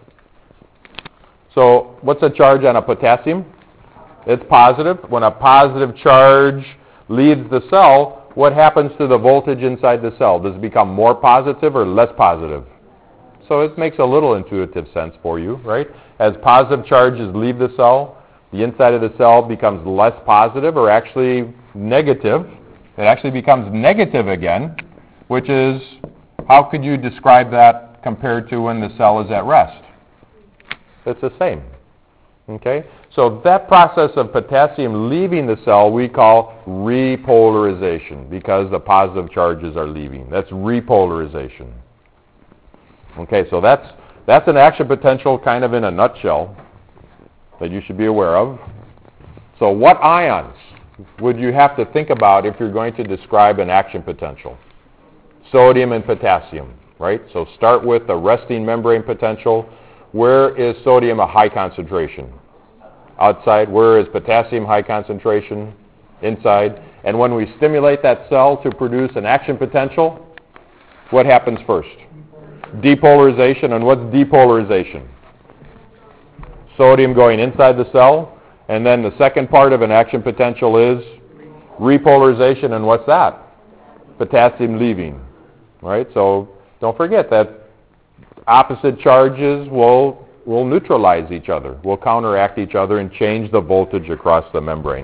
So what's the charge on a potassium? It's positive. When a positive charge leaves the cell, what happens to the voltage inside the cell? Does it become more positive or less positive? So it makes a little intuitive sense for you, right? As positive charges leave the cell, the inside of the cell becomes less positive or actually negative. It actually becomes negative again, which is, how could you describe that compared to when the cell is at rest? It's the same. Okay? So that process of potassium leaving the cell we call repolarization because the positive charges are leaving. That's repolarization. Okay, so that's an action potential kind of in a nutshell that you should be aware of. So what ions would you have to think about if you're going to describe an action potential? Sodium and potassium, right? So start with the resting membrane potential. Where is sodium a high concentration? Outside. Where is potassium high concentration? Inside. And when we stimulate that cell to produce an action potential, what happens first? Depolarization. And what's depolarization? Sodium going inside the cell. And then the second part of an action potential is repolarization. And what's that? Potassium leaving. Right? So don't forget that opposite charges will neutralize each other, will counteract each other and change the voltage across the membrane.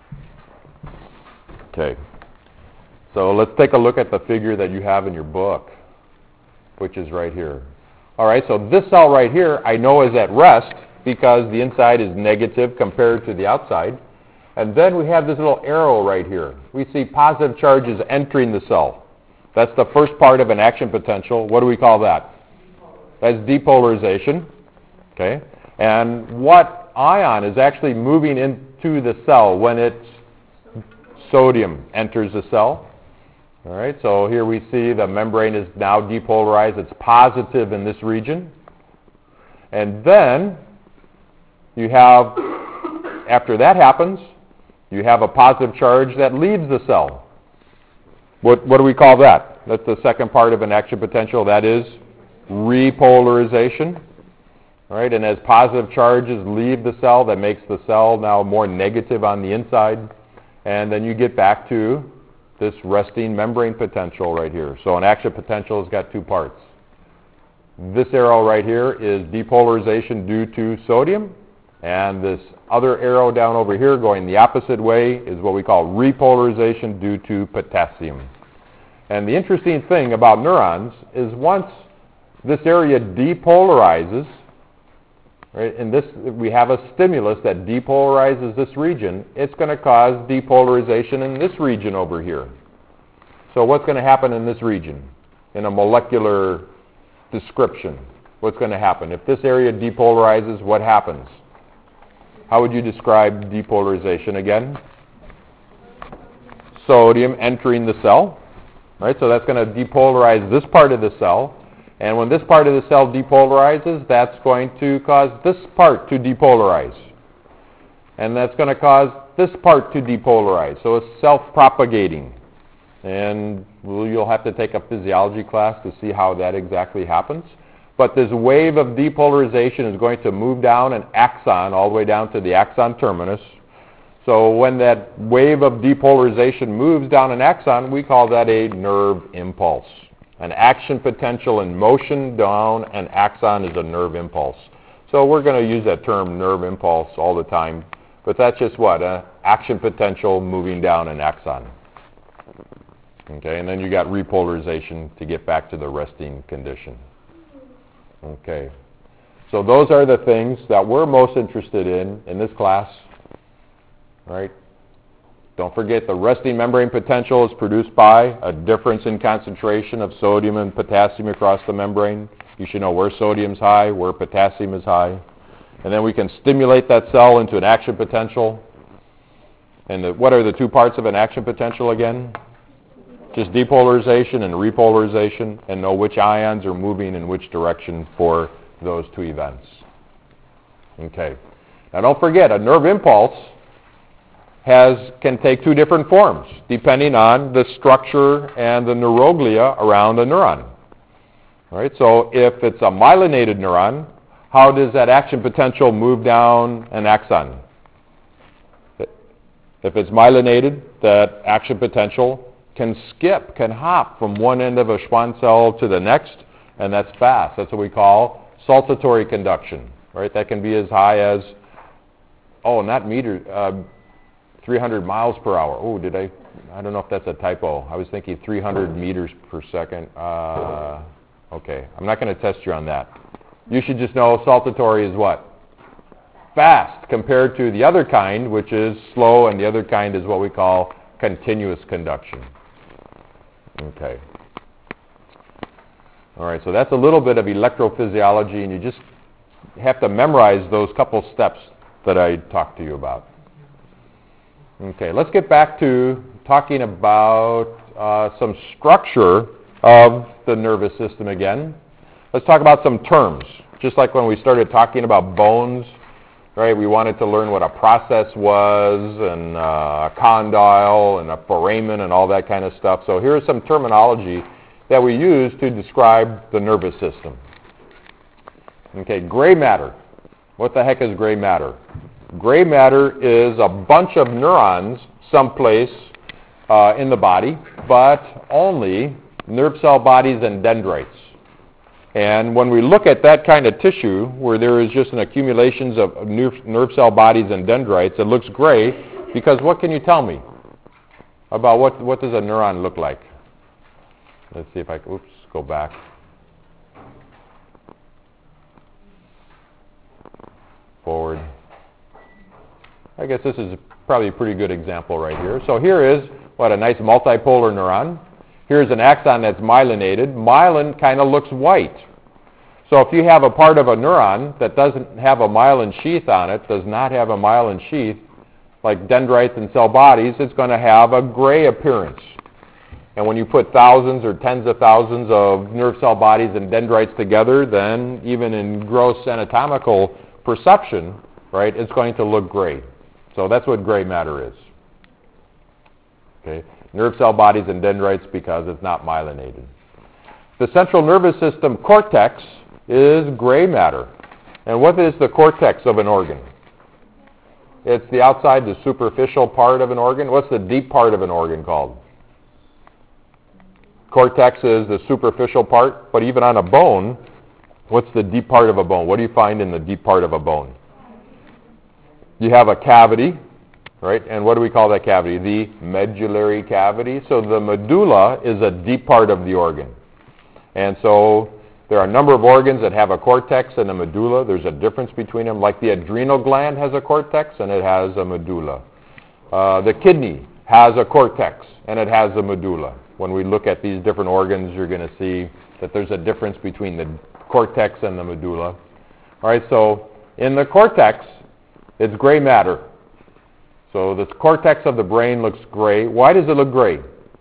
Okay. So let's take a look at the figure that you have in your book, which is right here. All right, so this cell right here I know is at rest because the inside is negative compared to the outside. And then we have this little arrow right here. We see positive charges entering the cell. That's the first part of an action potential. What do we call that? That's depolarization. Okay? And what ion is actually moving into the cell when sodium enters the cell? All right, so here we see the membrane is now depolarized. It's positive in this region. And then you have, after that happens, you have a positive charge that leaves the cell. What do we call that? That's the second part of an action potential. That is repolarization. All right, and as positive charges leave the cell, that makes the cell now more negative on the inside. And then you get back to this resting membrane potential right here. So an action potential has got two parts. This arrow right here is depolarization due to sodium. And this other arrow down over here going the opposite way is what we call repolarization due to potassium. And the interesting thing about neurons is once this area depolarizes, right, and we have a stimulus that depolarizes this region, it's going to cause depolarization in this region over here. So what's going to happen in this region? In a molecular description, what's going to happen? If this area depolarizes, what happens? How would you describe depolarization again? Sodium entering the cell. Right, so that's going to depolarize this part of the cell. And when this part of the cell depolarizes, that's going to cause this part to depolarize. And that's going to cause this part to depolarize. So it's self-propagating. And you'll have to take a physiology class to see how that exactly happens. but this wave of depolarization is going to move down an axon all the way down to the axon terminus. So when that wave of depolarization moves down an axon, we call that a nerve impulse. An action potential in motion down an axon is a nerve impulse. So we're going to use that term nerve impulse all the time, but that's just what? An action potential moving down an axon. Okay, and then you got repolarization to get back to the resting condition. Okay, so those are the things that we're most interested in this class, right? Don't forget the resting membrane potential is produced by a difference in concentration of sodium and potassium across the membrane. You should know where sodium's high, where potassium is high. And then we can stimulate that cell into an action potential. And what are the two parts of an action potential again? Just depolarization and repolarization, and know which ions are moving in which direction for those two events. Okay. Now don't forget, a nerve impulse can take two different forms, depending on the structure and the neuroglia around a neuron. All right, so if it's a myelinated neuron, how does that action potential move down an axon? If it's myelinated, that action potential can hop from one end of a Schwann cell to the next, and that's fast. That's what we call saltatory conduction, right? That can be as high as, 300 miles per hour. Oh, I don't know if that's a typo. I was thinking 300 meters per second. Okay, I'm not going to test you on that. You should just know saltatory is what? Fast, compared to the other kind, which is slow, and the other kind is what we call continuous conduction. Okay. All right, so that's a little bit of electrophysiology, and you just have to memorize those couple steps that I talked to you about. Okay, let's get back to talking about some structure of the nervous system again. Let's talk about some terms. Just like when we started talking about bones, right? We wanted to learn what a process was, and a condyle, and a foramen, and all that kind of stuff. So here's some terminology that we use to describe the nervous system. Okay, gray matter. What the heck is gray matter? Gray matter is a bunch of neurons someplace in the body, but only nerve cell bodies and dendrites. And when we look at that kind of tissue, where there is just an accumulation of nerve cell bodies and dendrites, it looks gray, because what can you tell me about what does a neuron look like? Let's see if I can, go back. Forward. I guess this is probably a pretty good example right here. So here is, a nice multipolar neuron. Here's an axon that's myelinated. Myelin kind of looks white. So if you have a part of a neuron that doesn't have a myelin sheath on it, does not have a myelin sheath, like dendrites and cell bodies, it's going to have a gray appearance. And when you put thousands or tens of thousands of nerve cell bodies and dendrites together, then even in gross anatomical perception, right, it's going to look gray. So that's what gray matter is. Okay? Nerve cell bodies and dendrites, because it's not myelinated. The central nervous system cortex is gray matter. And what is the cortex of an organ? It's the outside, the superficial part of an organ. What's the deep part of an organ called? Cortex is the superficial part, but even on a bone, what's the deep part of a bone? What do you find in the deep part of a bone? You have a cavity, right? And what do we call that cavity? The medullary cavity. So the medulla is a deep part of the organ. And so there are a number of organs that have a cortex and a medulla. There's a difference between them. Like the adrenal gland has a cortex and it has a medulla. The kidney has a cortex and it has a medulla. When we look at these different organs, you're going to see that there's a difference between the cortex and the medulla. All right, so in the cortex, it's gray matter. So the cortex of the brain looks gray. Why does it look gray?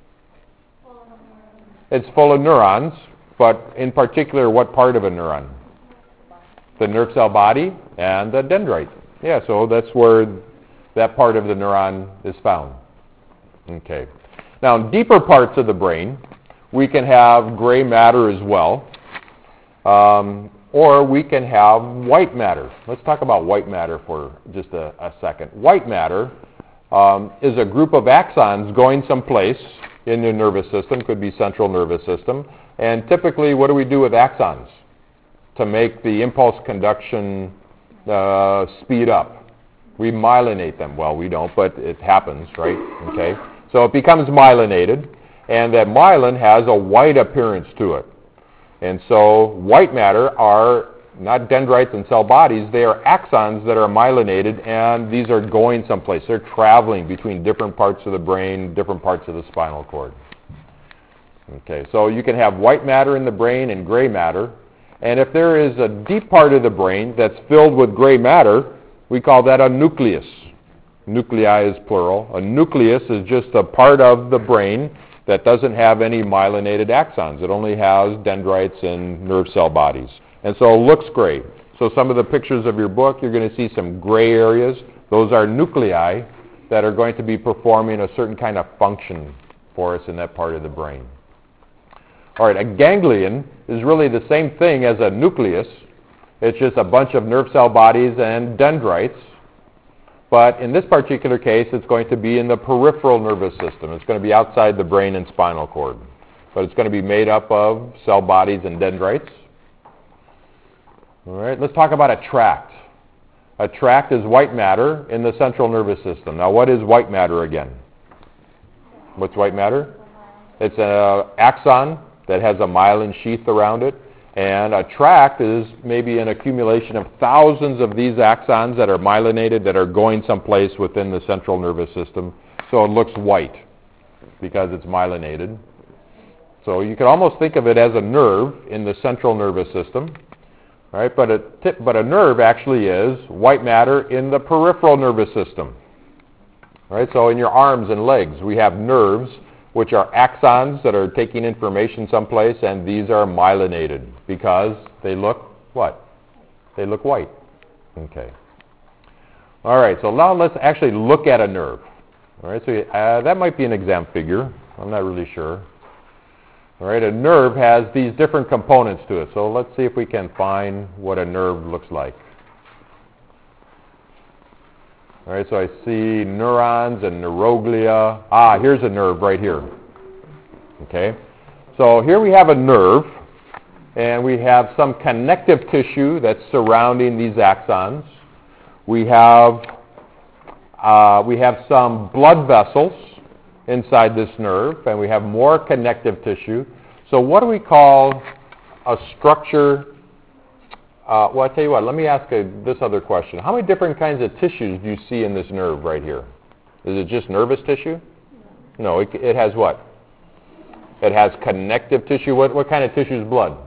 It's full of neurons, but in particular, what part of a neuron? The nerve cell body and the dendrite. Yeah, so that's where that part of the neuron is found. Okay. Now, in deeper parts of the brain, we can have gray matter as well. Or we can have white matter. Let's talk about white matter for just a second. White matter is a group of axons going someplace in the nervous system, could be central nervous system. And typically, what do we do with axons to make the impulse conduction speed up? We myelinate them. Well, we don't, but it happens, right? Okay. So it becomes myelinated, and that myelin has a white appearance to it. And so white matter are not dendrites and cell bodies, they are axons that are myelinated, and these are going someplace. They're traveling between different parts of the brain, different parts of the spinal cord. Okay, so you can have white matter in the brain and gray matter, and if there is a deep part of the brain that's filled with gray matter, we call that a nucleus. Nuclei is plural. A nucleus is just a part of the brain that doesn't have any myelinated axons. It only has dendrites and nerve cell bodies. And so it looks gray. So some of the pictures of your book, you're going to see some gray areas. Those are nuclei that are going to be performing a certain kind of function for us in that part of the brain. All right, a ganglion is really the same thing as a nucleus. It's just a bunch of nerve cell bodies and dendrites. But in this particular case, it's going to be in the peripheral nervous system. It's going to be outside the brain and spinal cord. But it's going to be made up of cell bodies and dendrites. All right, let's talk about a tract. A tract is white matter in the central nervous system. Now, what is white matter again? What's white matter? It's an axon that has a myelin sheath around it. And a tract is maybe an accumulation of thousands of these axons that are myelinated, that are going someplace within the central nervous system. So it looks white because it's myelinated. So you can almost think of it as a nerve in the central nervous system. All right, but a nerve actually is white matter in the peripheral nervous system. All right, so in your arms and legs, we have nerves, which are axons that are taking information someplace, and these are myelinated because they look what? They look white. Okay. All right, so now let's actually look at a nerve. All right, so that might be an exam figure. I'm not really sure. All right, a nerve has these different components to it. So let's see if we can find what a nerve looks like. All right, so I see neurons and neuroglia. Here's a nerve right here. Okay, so here we have a nerve, and we have some connective tissue that's surrounding these axons. We have some blood vessels inside this nerve, and we have more connective tissue. So what do we call a structure? Well, I'll tell you what, let me ask this other question. How many different kinds of tissues do you see in this nerve right here? Is it just nervous tissue? No, it has what? It has connective tissue. What kind of tissue is blood?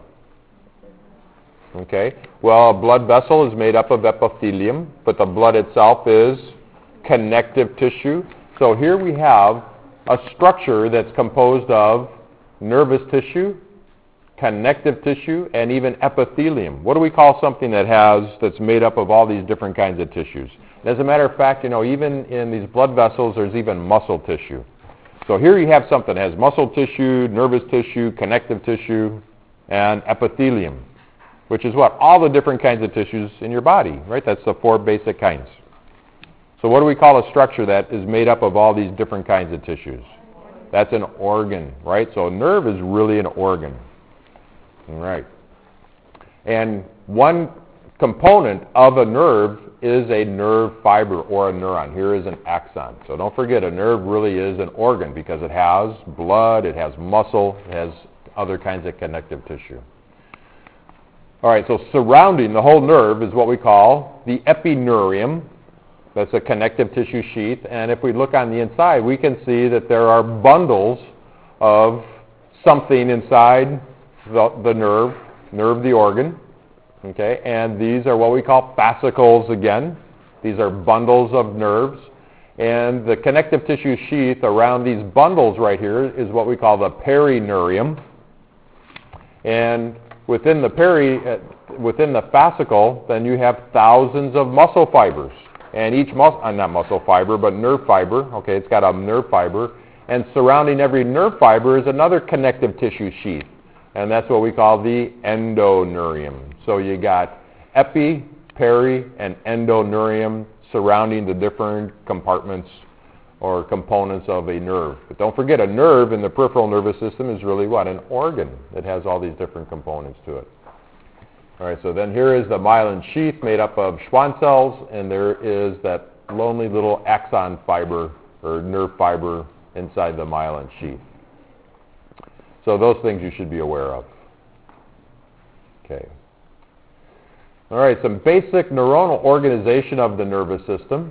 Okay. Well, a blood vessel is made up of epithelium, but the blood itself is connective tissue. So here we have a structure that's composed of nervous tissue, connective tissue, and even epithelium. What do we call something that's made up of all these different kinds of tissues? And as a matter of fact, even in these blood vessels, there's even muscle tissue. So here you have something that has muscle tissue, nervous tissue, connective tissue, and epithelium, which is what? All the different kinds of tissues in your body, right? That's the 4 basic kinds. So what do we call a structure that is made up of all these different kinds of tissues? That's an organ, right? So a nerve is really an organ. All right. And one component of a nerve is a nerve fiber or a neuron. Here is an axon. So don't forget, a nerve really is an organ because it has blood, it has muscle, it has other kinds of connective tissue. All right, so surrounding the whole nerve is what we call the epineurium. That's a connective tissue sheath. And if we look on the inside, we can see that there are bundles of something inside the nerve the organ. Okay, and these are what we call fascicles again. These are bundles of nerves. And the connective tissue sheath around these bundles right here is what we call the perineurium. And within the fascicle, then you have thousands of muscle fibers. And each not muscle fiber, but nerve fiber. Okay, it's got a nerve fiber. And surrounding every nerve fiber is another connective tissue sheath. and that's what we call the endoneurium. So you got epi, peri, and endoneurium surrounding the different compartments or components of a nerve. But don't forget, a nerve in the peripheral nervous system is really what? An organ that has all these different components to it. All right, so then here is the myelin sheath made up of Schwann cells, and there is that lonely little axon fiber or nerve fiber inside the myelin sheath. So those things you should be aware of. Okay. All right, some basic neuronal organization of the nervous system.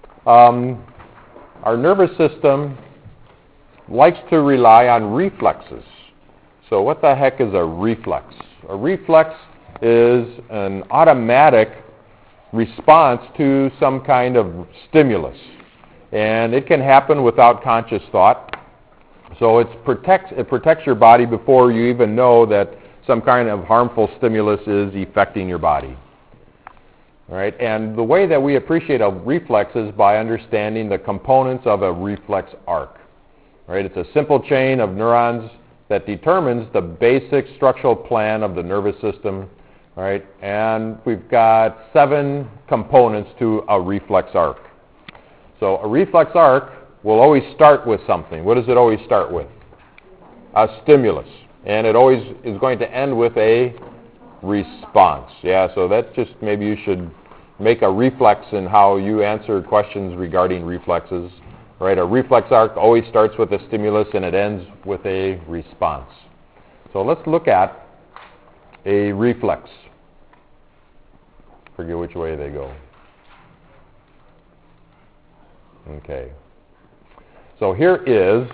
Our nervous system likes to rely on reflexes. So what the heck is a reflex? A reflex is an automatic response to some kind of stimulus. And it can happen without conscious thought. So it protects your body before you even know that some kind of harmful stimulus is affecting your body. All right, and the way that we appreciate a reflex is by understanding the components of a reflex arc. All right, it's a simple chain of neurons that determines the basic structural plan of the nervous system. All right, and we've got 7 components to a reflex arc. So a reflex arc will always start with something. What does it always start with? A stimulus. And it always is going to end with a response. Yeah, so that just maybe you should make a reflex in how you answer questions regarding reflexes. Right? A reflex arc always starts with a stimulus and it ends with a response. So let's look at a reflex. Forget which way they go. Okay. So here is,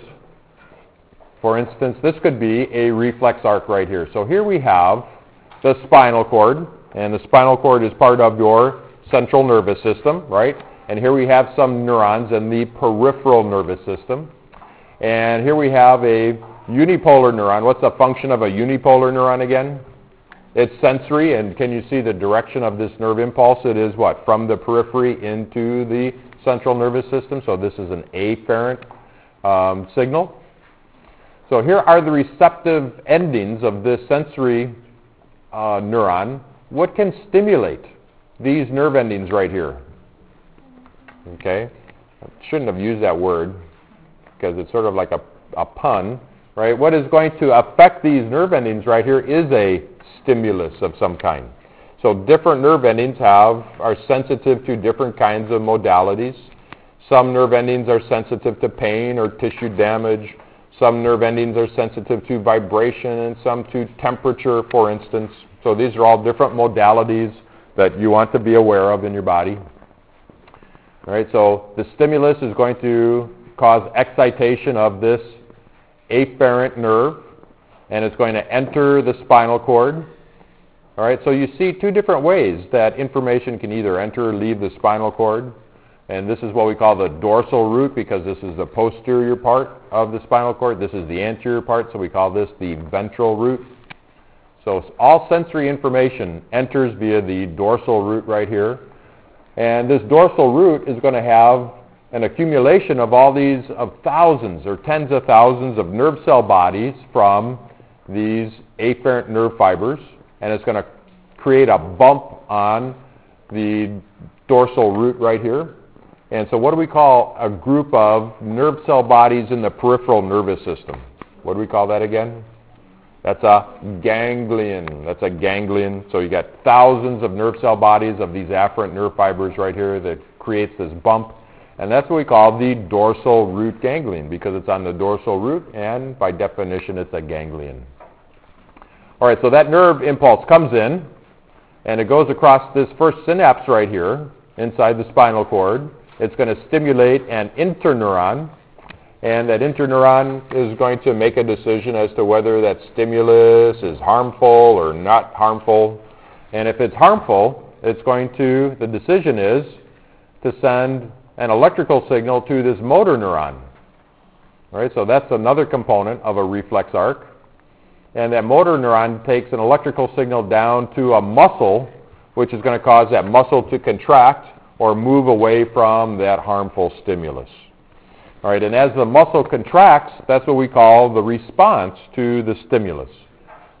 for instance, this could be a reflex arc right here. So here we have the spinal cord, and the spinal cord is part of your central nervous system, right? And here we have some neurons in the peripheral nervous system. And here we have a unipolar neuron. What's the function of a unipolar neuron again? It's sensory, and can you see the direction of this nerve impulse? It is what? From the periphery into the central nervous system. So this is an afferent signal. So here are the receptive endings of this sensory neuron. What can stimulate these nerve endings right here? Okay, I shouldn't have used that word because it's sort of like a pun, right? What is going to affect these nerve endings right here is a stimulus of some kind. So different nerve endings are sensitive to different kinds of modalities. Some nerve endings are sensitive to pain or tissue damage. Some nerve endings are sensitive to vibration and some to temperature, for instance. So these are all different modalities that you want to be aware of in your body. All right, so the stimulus is going to cause excitation of this afferent nerve, and it's going to enter the spinal cord. All right, so you see 2 different ways that information can either enter or leave the spinal cord. And this is what we call the dorsal root because this is the posterior part of the spinal cord. This is the anterior part, so we call this the ventral root. So all sensory information enters via the dorsal root right here. And this dorsal root is going to have an accumulation of all these, of thousands or tens of thousands of nerve cell bodies from these afferent nerve fibers. And it's going to create a bump on the dorsal root right here. And so what do we call a group of nerve cell bodies in the peripheral nervous system? What do we call that again? That's a ganglion. That's a ganglion. So you got thousands of nerve cell bodies of these afferent nerve fibers right here that creates this bump. And that's what we call the dorsal root ganglion because it's on the dorsal root and by definition it's a ganglion. All right, so that nerve impulse comes in and it goes across this first synapse right here inside the spinal cord. It's going to stimulate an interneuron, and that interneuron is going to make a decision as to whether that stimulus is harmful or not harmful. And if it's harmful, the decision is to send an electrical signal to this motor neuron. All right, so that's another component of a reflex arc. And that motor neuron takes an electrical signal down to a muscle, which is going to cause that muscle to contract or move away from that harmful stimulus. All right, and as the muscle contracts, that's what we call the response to the stimulus.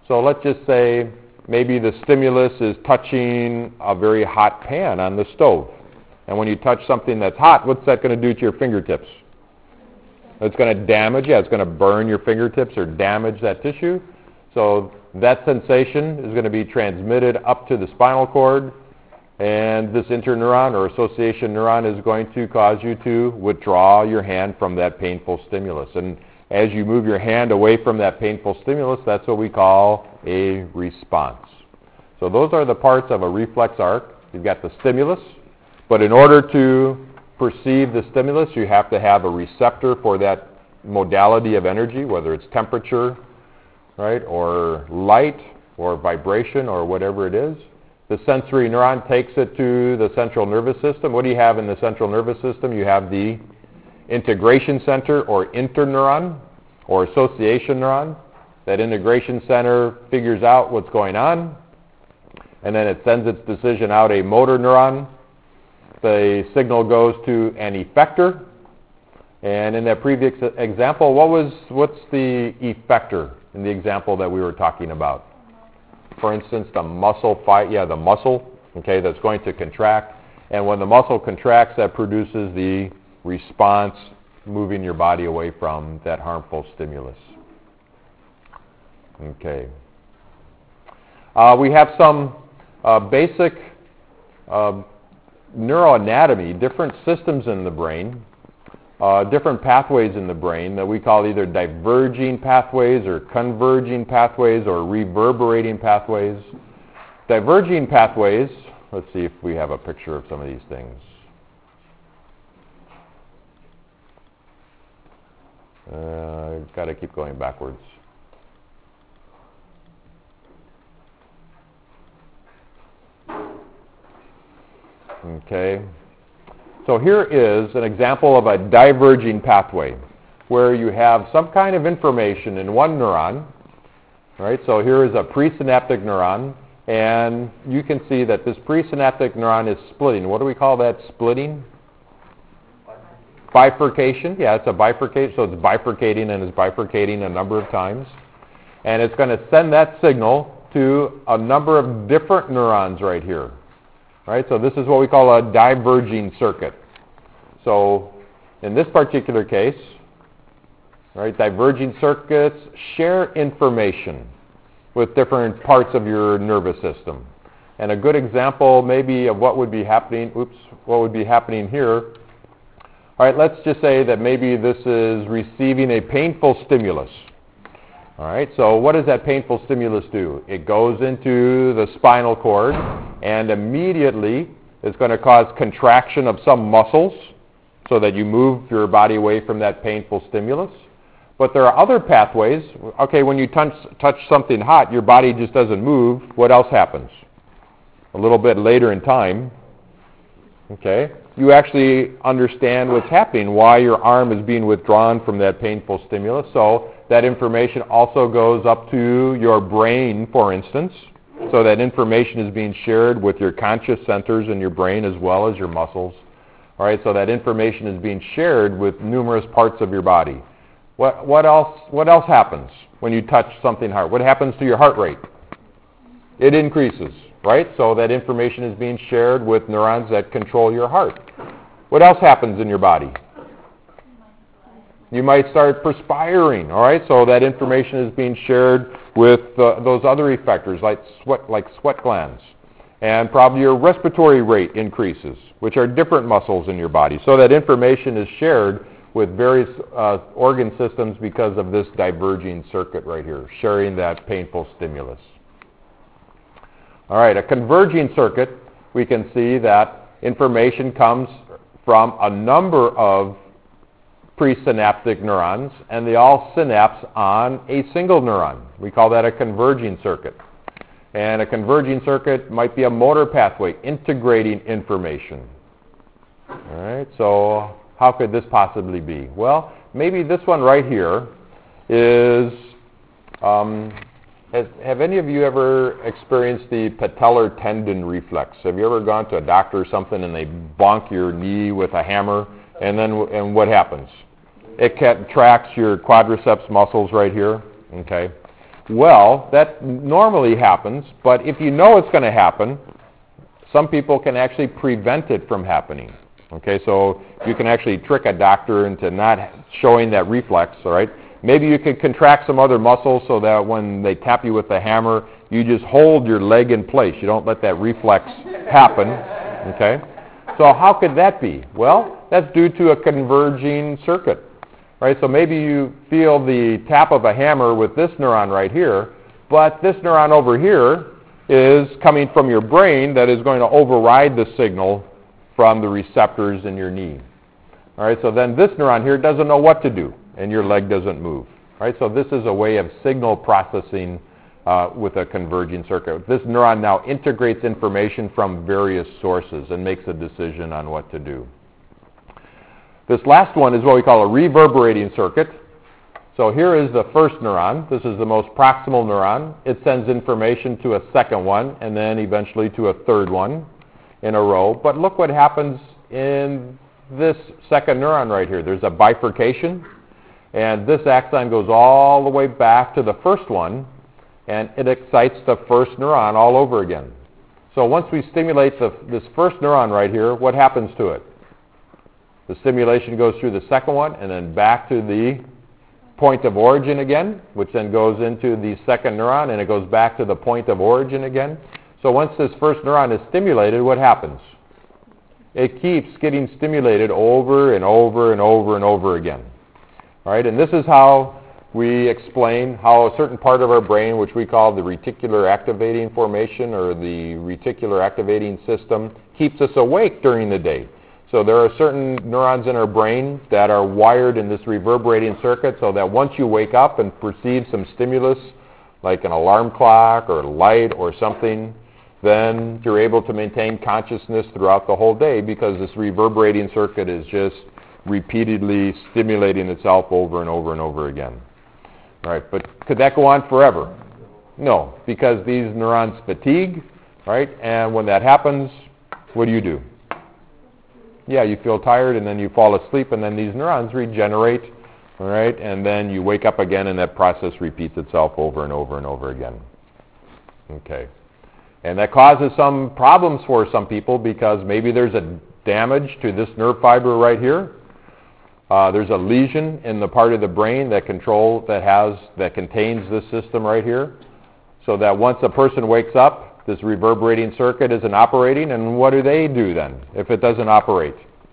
So let's just say maybe the stimulus is touching a very hot pan on the stove. And when you touch something that's hot, what's that going to do to your fingertips? It's going to damage, it's going to burn your fingertips or damage that tissue. So that sensation is going to be transmitted up to the spinal cord, and this interneuron or association neuron is going to cause you to withdraw your hand from that painful stimulus. And as you move your hand away from that painful stimulus, that's what we call a response. So those are the parts of a reflex arc. You've got the stimulus, but in order to perceive the stimulus, you have to have a receptor for that modality of energy, whether it's temperature, right, or light, or vibration, or whatever it is. The sensory neuron takes it to the central nervous system. What do you have in the central nervous system? You have the integration center, or interneuron, or association neuron. That integration center figures out what's going on, and then it sends its decision out a motor neuron. The signal goes to an effector, and in that previous example, what's the effector in the example that we were talking about? For instance, the muscle the muscle, okay, that's going to contract, and when the muscle contracts, that produces the response, moving your body away from that harmful stimulus. Okay. We have some basic neuroanatomy, different systems in the brain, different pathways in the brain that we call either diverging pathways or converging pathways or reverberating pathways. Diverging pathways, let's see if we have a picture of some of these things. I've got to keep going backwards. Okay. So here is an example of a diverging pathway where you have some kind of information in one neuron. Right? So here is a presynaptic neuron, and you can see that this presynaptic neuron is splitting. What do we call that splitting? Bifurcation. Yeah, it's a bifurcation. So it's bifurcating and it's bifurcating a number of times. And it's going to send that signal to a number of different neurons right here. Right? So this is what we call a diverging circuit. So in this particular case, right, diverging circuits share information with different parts of your nervous system. And a good example maybe of what would be happening, here. All right, let's just say that maybe this is receiving a painful stimulus. All right, so what does that painful stimulus do? It goes into the spinal cord, and immediately it's going to cause contraction of some muscles so that you move your body away from that painful stimulus. But there are other pathways. Okay, when you touch something hot, your body just doesn't move. What else happens? A little bit later in time, okay, you actually understand what's happening, why your arm is being withdrawn from that painful stimulus. So that information also goes up to your brain, for instance. So that information is being shared with your conscious centers in your brain as well as your muscles. All right, so that information is being shared with numerous parts of your body. What else happens when you touch something hard? What happens to your heart rate? It increases, right? So that information is being shared with neurons that control your heart. What else happens in your body? You might start perspiring, all right? So that information is being shared with those other effectors like sweat glands. And probably your respiratory rate increases, which are different muscles in your body. So that information is shared with various organ systems because of this diverging circuit right here, sharing that painful stimulus. All right, a converging circuit, we can see that information comes from a number of presynaptic neurons, and they all synapse on a single neuron. We call that a converging circuit. And a converging circuit might be a motor pathway integrating information. All right, so how could this possibly be? Well, maybe this one right here is, have any of you ever experienced the patellar tendon reflex? Have you ever gone to a doctor or something and they bonk your knee with a hammer, and what happens? It contracts your quadriceps muscles right here, okay? Well, that normally happens, but if you know it's going to happen, some people can actually prevent it from happening. Okay, so you can actually trick a doctor into not showing that reflex, all right? Maybe you could contract some other muscles so that when they tap you with the hammer, you just hold your leg in place. You don't let that reflex happen, okay? So how could that be? Well, that's due to a converging circuit, right? So maybe you feel the tap of a hammer with this neuron right here, but this neuron over here is coming from your brain that is going to override the signal from the receptors in your knee. All right, so then this neuron here doesn't know what to do, and your leg doesn't move. All right, so this is a way of signal processing with a converging circuit. This neuron now integrates information from various sources and makes a decision on what to do. This last one is what we call a reverberating circuit. So here is the first neuron. This is the most proximal neuron. It sends information to a second one and then eventually to a third one in a row. But look what happens in this second neuron right here. There's a bifurcation, and this axon goes all the way back to the first one, and it excites the first neuron all over again. So once we stimulate this first neuron right here, what happens to it? The stimulation goes through the second one and then back to the point of origin again, which then goes into the second neuron, and it goes back to the point of origin again. So once this first neuron is stimulated, what happens? It keeps getting stimulated over and over and over and over again. All right, and this is how we explain how a certain part of our brain, which we call the reticular activating formation or the reticular activating system, keeps us awake during the day. So there are certain neurons in our brain that are wired in this reverberating circuit so that once you wake up and perceive some stimulus, like an alarm clock or a light or something, then you're able to maintain consciousness throughout the whole day because this reverberating circuit is just repeatedly stimulating itself over and over and over again. All right, but could that go on forever? No, because these neurons fatigue, right? And when that happens, what do? Yeah, you feel tired and then you fall asleep and then these neurons regenerate, all right? And then you wake up again and that process repeats itself over and over and over again. Okay. And that causes some problems for some people because maybe there's a damage to this nerve fiber right here. There's a lesion in the part of the brain that contains this system right here. So that once a person wakes up, this reverberating circuit isn't operating, and what do they do then if it doesn't operate?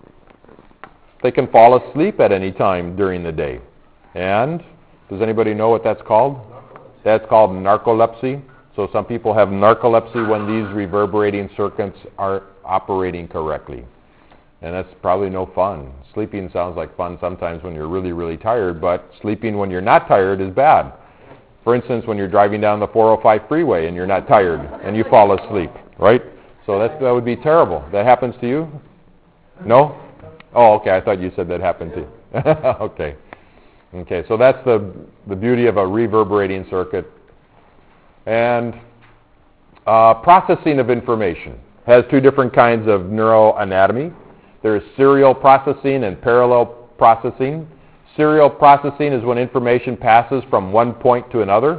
They can fall asleep at any time during the day. And does anybody know what that's called? That's called narcolepsy. So some people have narcolepsy when these reverberating circuits are operating correctly. And that's probably no fun. Sleeping sounds like fun sometimes when you're really, really tired, but sleeping when you're not tired is bad. For instance, when you're driving down the 405 freeway and you're not tired and you fall asleep, right? So that would be terrible. That happens to you? No? Oh, okay. I thought you said that happened to you. Okay. Okay, so that's the beauty of a reverberating circuit. And processing of information has two different kinds of neuroanatomy. There's serial processing and parallel processing. Serial processing is when information passes from one point to another.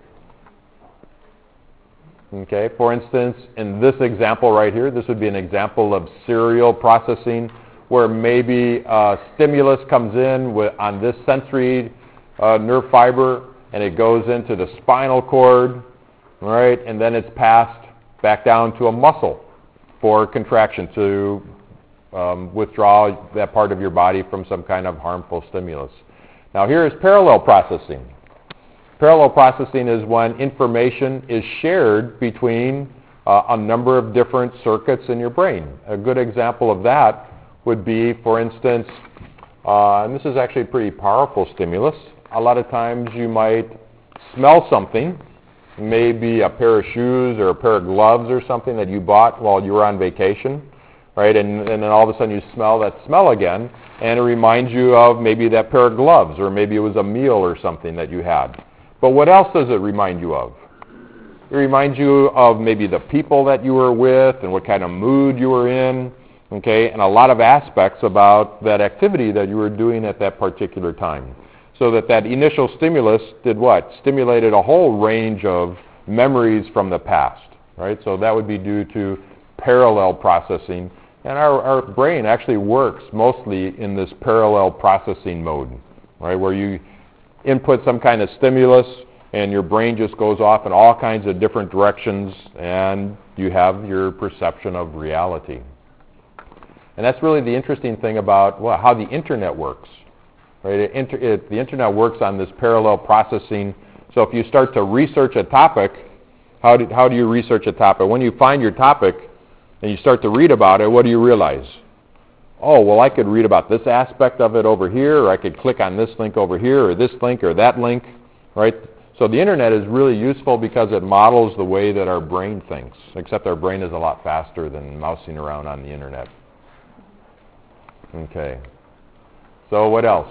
Okay, for instance, in this example right here, this would be an example of serial processing where maybe a stimulus comes in on this sensory nerve fiber and it goes into the spinal cord, right, and then it's passed back down to a muscle for contraction to withdraw that part of your body from some kind of harmful stimulus. Now here is parallel processing. Parallel processing is when information is shared between a number of different circuits in your brain. A good example of that would be, for instance, and this is actually a pretty powerful stimulus. A lot of times you might smell something, maybe a pair of shoes or a pair of gloves or something that you bought while you were on vacation. Right, and then all of a sudden you smell that smell again, and it reminds you of maybe that pair of gloves, or maybe it was a meal or something that you had. But what else does it remind you of? It reminds you of maybe the people that you were with and what kind of mood you were in, okay, and a lot of aspects about that activity that you were doing at that particular time. so that initial stimulus did what? Stimulated a whole range of memories from the past, right? So that would be due to parallel processing. And our brain actually works mostly in this parallel processing mode, right, where you input some kind of stimulus and your brain just goes off in all kinds of different directions and you have your perception of reality. And that's really the interesting thing about how the Internet works. Right? The Internet works on this parallel processing. So if you start to research a topic, how do you research a topic? When you find your topic and you start to read about it, what do you realize? Oh, well, I could read about this aspect of it over here, or I could click on this link over here, or this link, or that link, right? So the Internet is really useful because it models the way that our brain thinks, except our brain is a lot faster than mousing around on the Internet. Okay. So what else?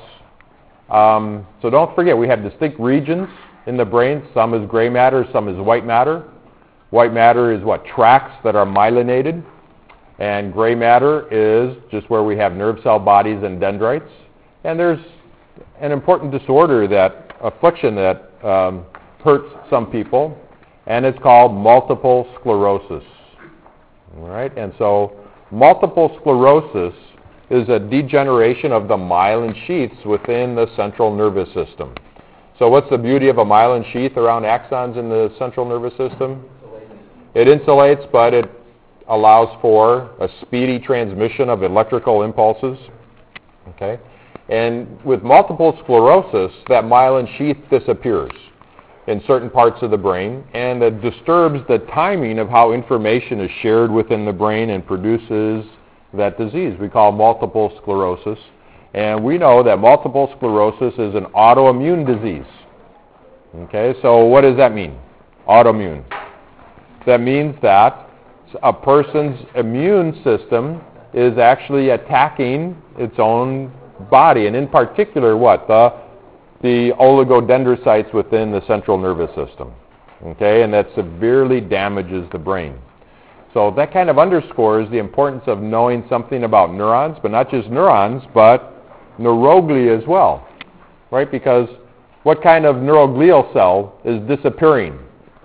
So don't forget, we have distinct regions in the brain. Some is gray matter, some is white matter. White matter is what? Tracts that are myelinated. And gray matter is just where we have nerve cell bodies and dendrites. And there's an important disorder, affliction that hurts some people, and it's called multiple sclerosis. All right? And so multiple sclerosis is a degeneration of the myelin sheaths within the central nervous system. So what's the beauty of a myelin sheath around axons in the central nervous system? It insulates, but it allows for a speedy transmission of electrical impulses. Okay? And with multiple sclerosis, that myelin sheath disappears in certain parts of the brain, and it disturbs the timing of how information is shared within the brain and produces that disease we call multiple sclerosis. And we know that multiple sclerosis is an autoimmune disease. Okay, so what does that mean? Autoimmune. That means that a person's immune system is actually attacking its own body, and in particular what? The oligodendrocytes within the central nervous system. Okay, and that severely damages the brain. So that kind of underscores the importance of knowing something about neurons, but not just neurons, but neuroglia as well, right? Because what kind of neuroglial cell is disappearing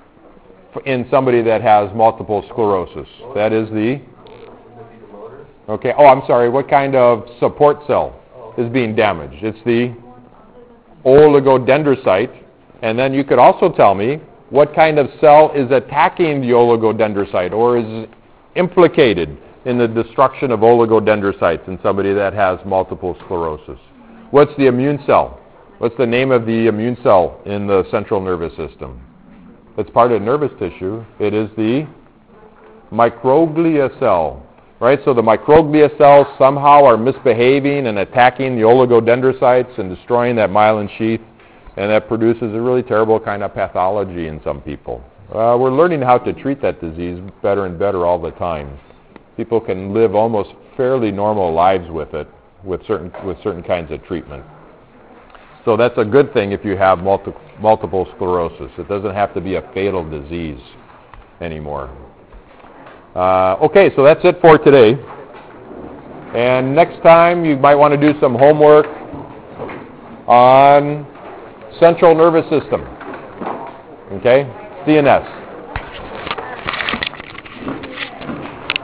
in somebody that has multiple sclerosis? That is the... Okay, I'm sorry, what kind of support cell is being damaged? It's the oligodendrocyte. And then you could also tell me what kind of cell is attacking the oligodendrocyte or is implicated in the destruction of oligodendrocytes in somebody that has multiple sclerosis. What's the immune cell? What's the name of the immune cell in the central nervous system? It's part of nervous tissue. It is the microglia cell, right? So the microglia cells somehow are misbehaving and attacking the oligodendrocytes and destroying that myelin sheath, and that produces a really terrible kind of pathology in some people. We're learning how to treat that disease better and better all the time. People can live almost fairly normal lives with it, with certain kinds of treatment. So that's a good thing if you have multiple sclerosis. It doesn't have to be a fatal disease anymore. Okay, so that's it for today. And next time you might want to do some homework on central nervous system. Okay? CNS.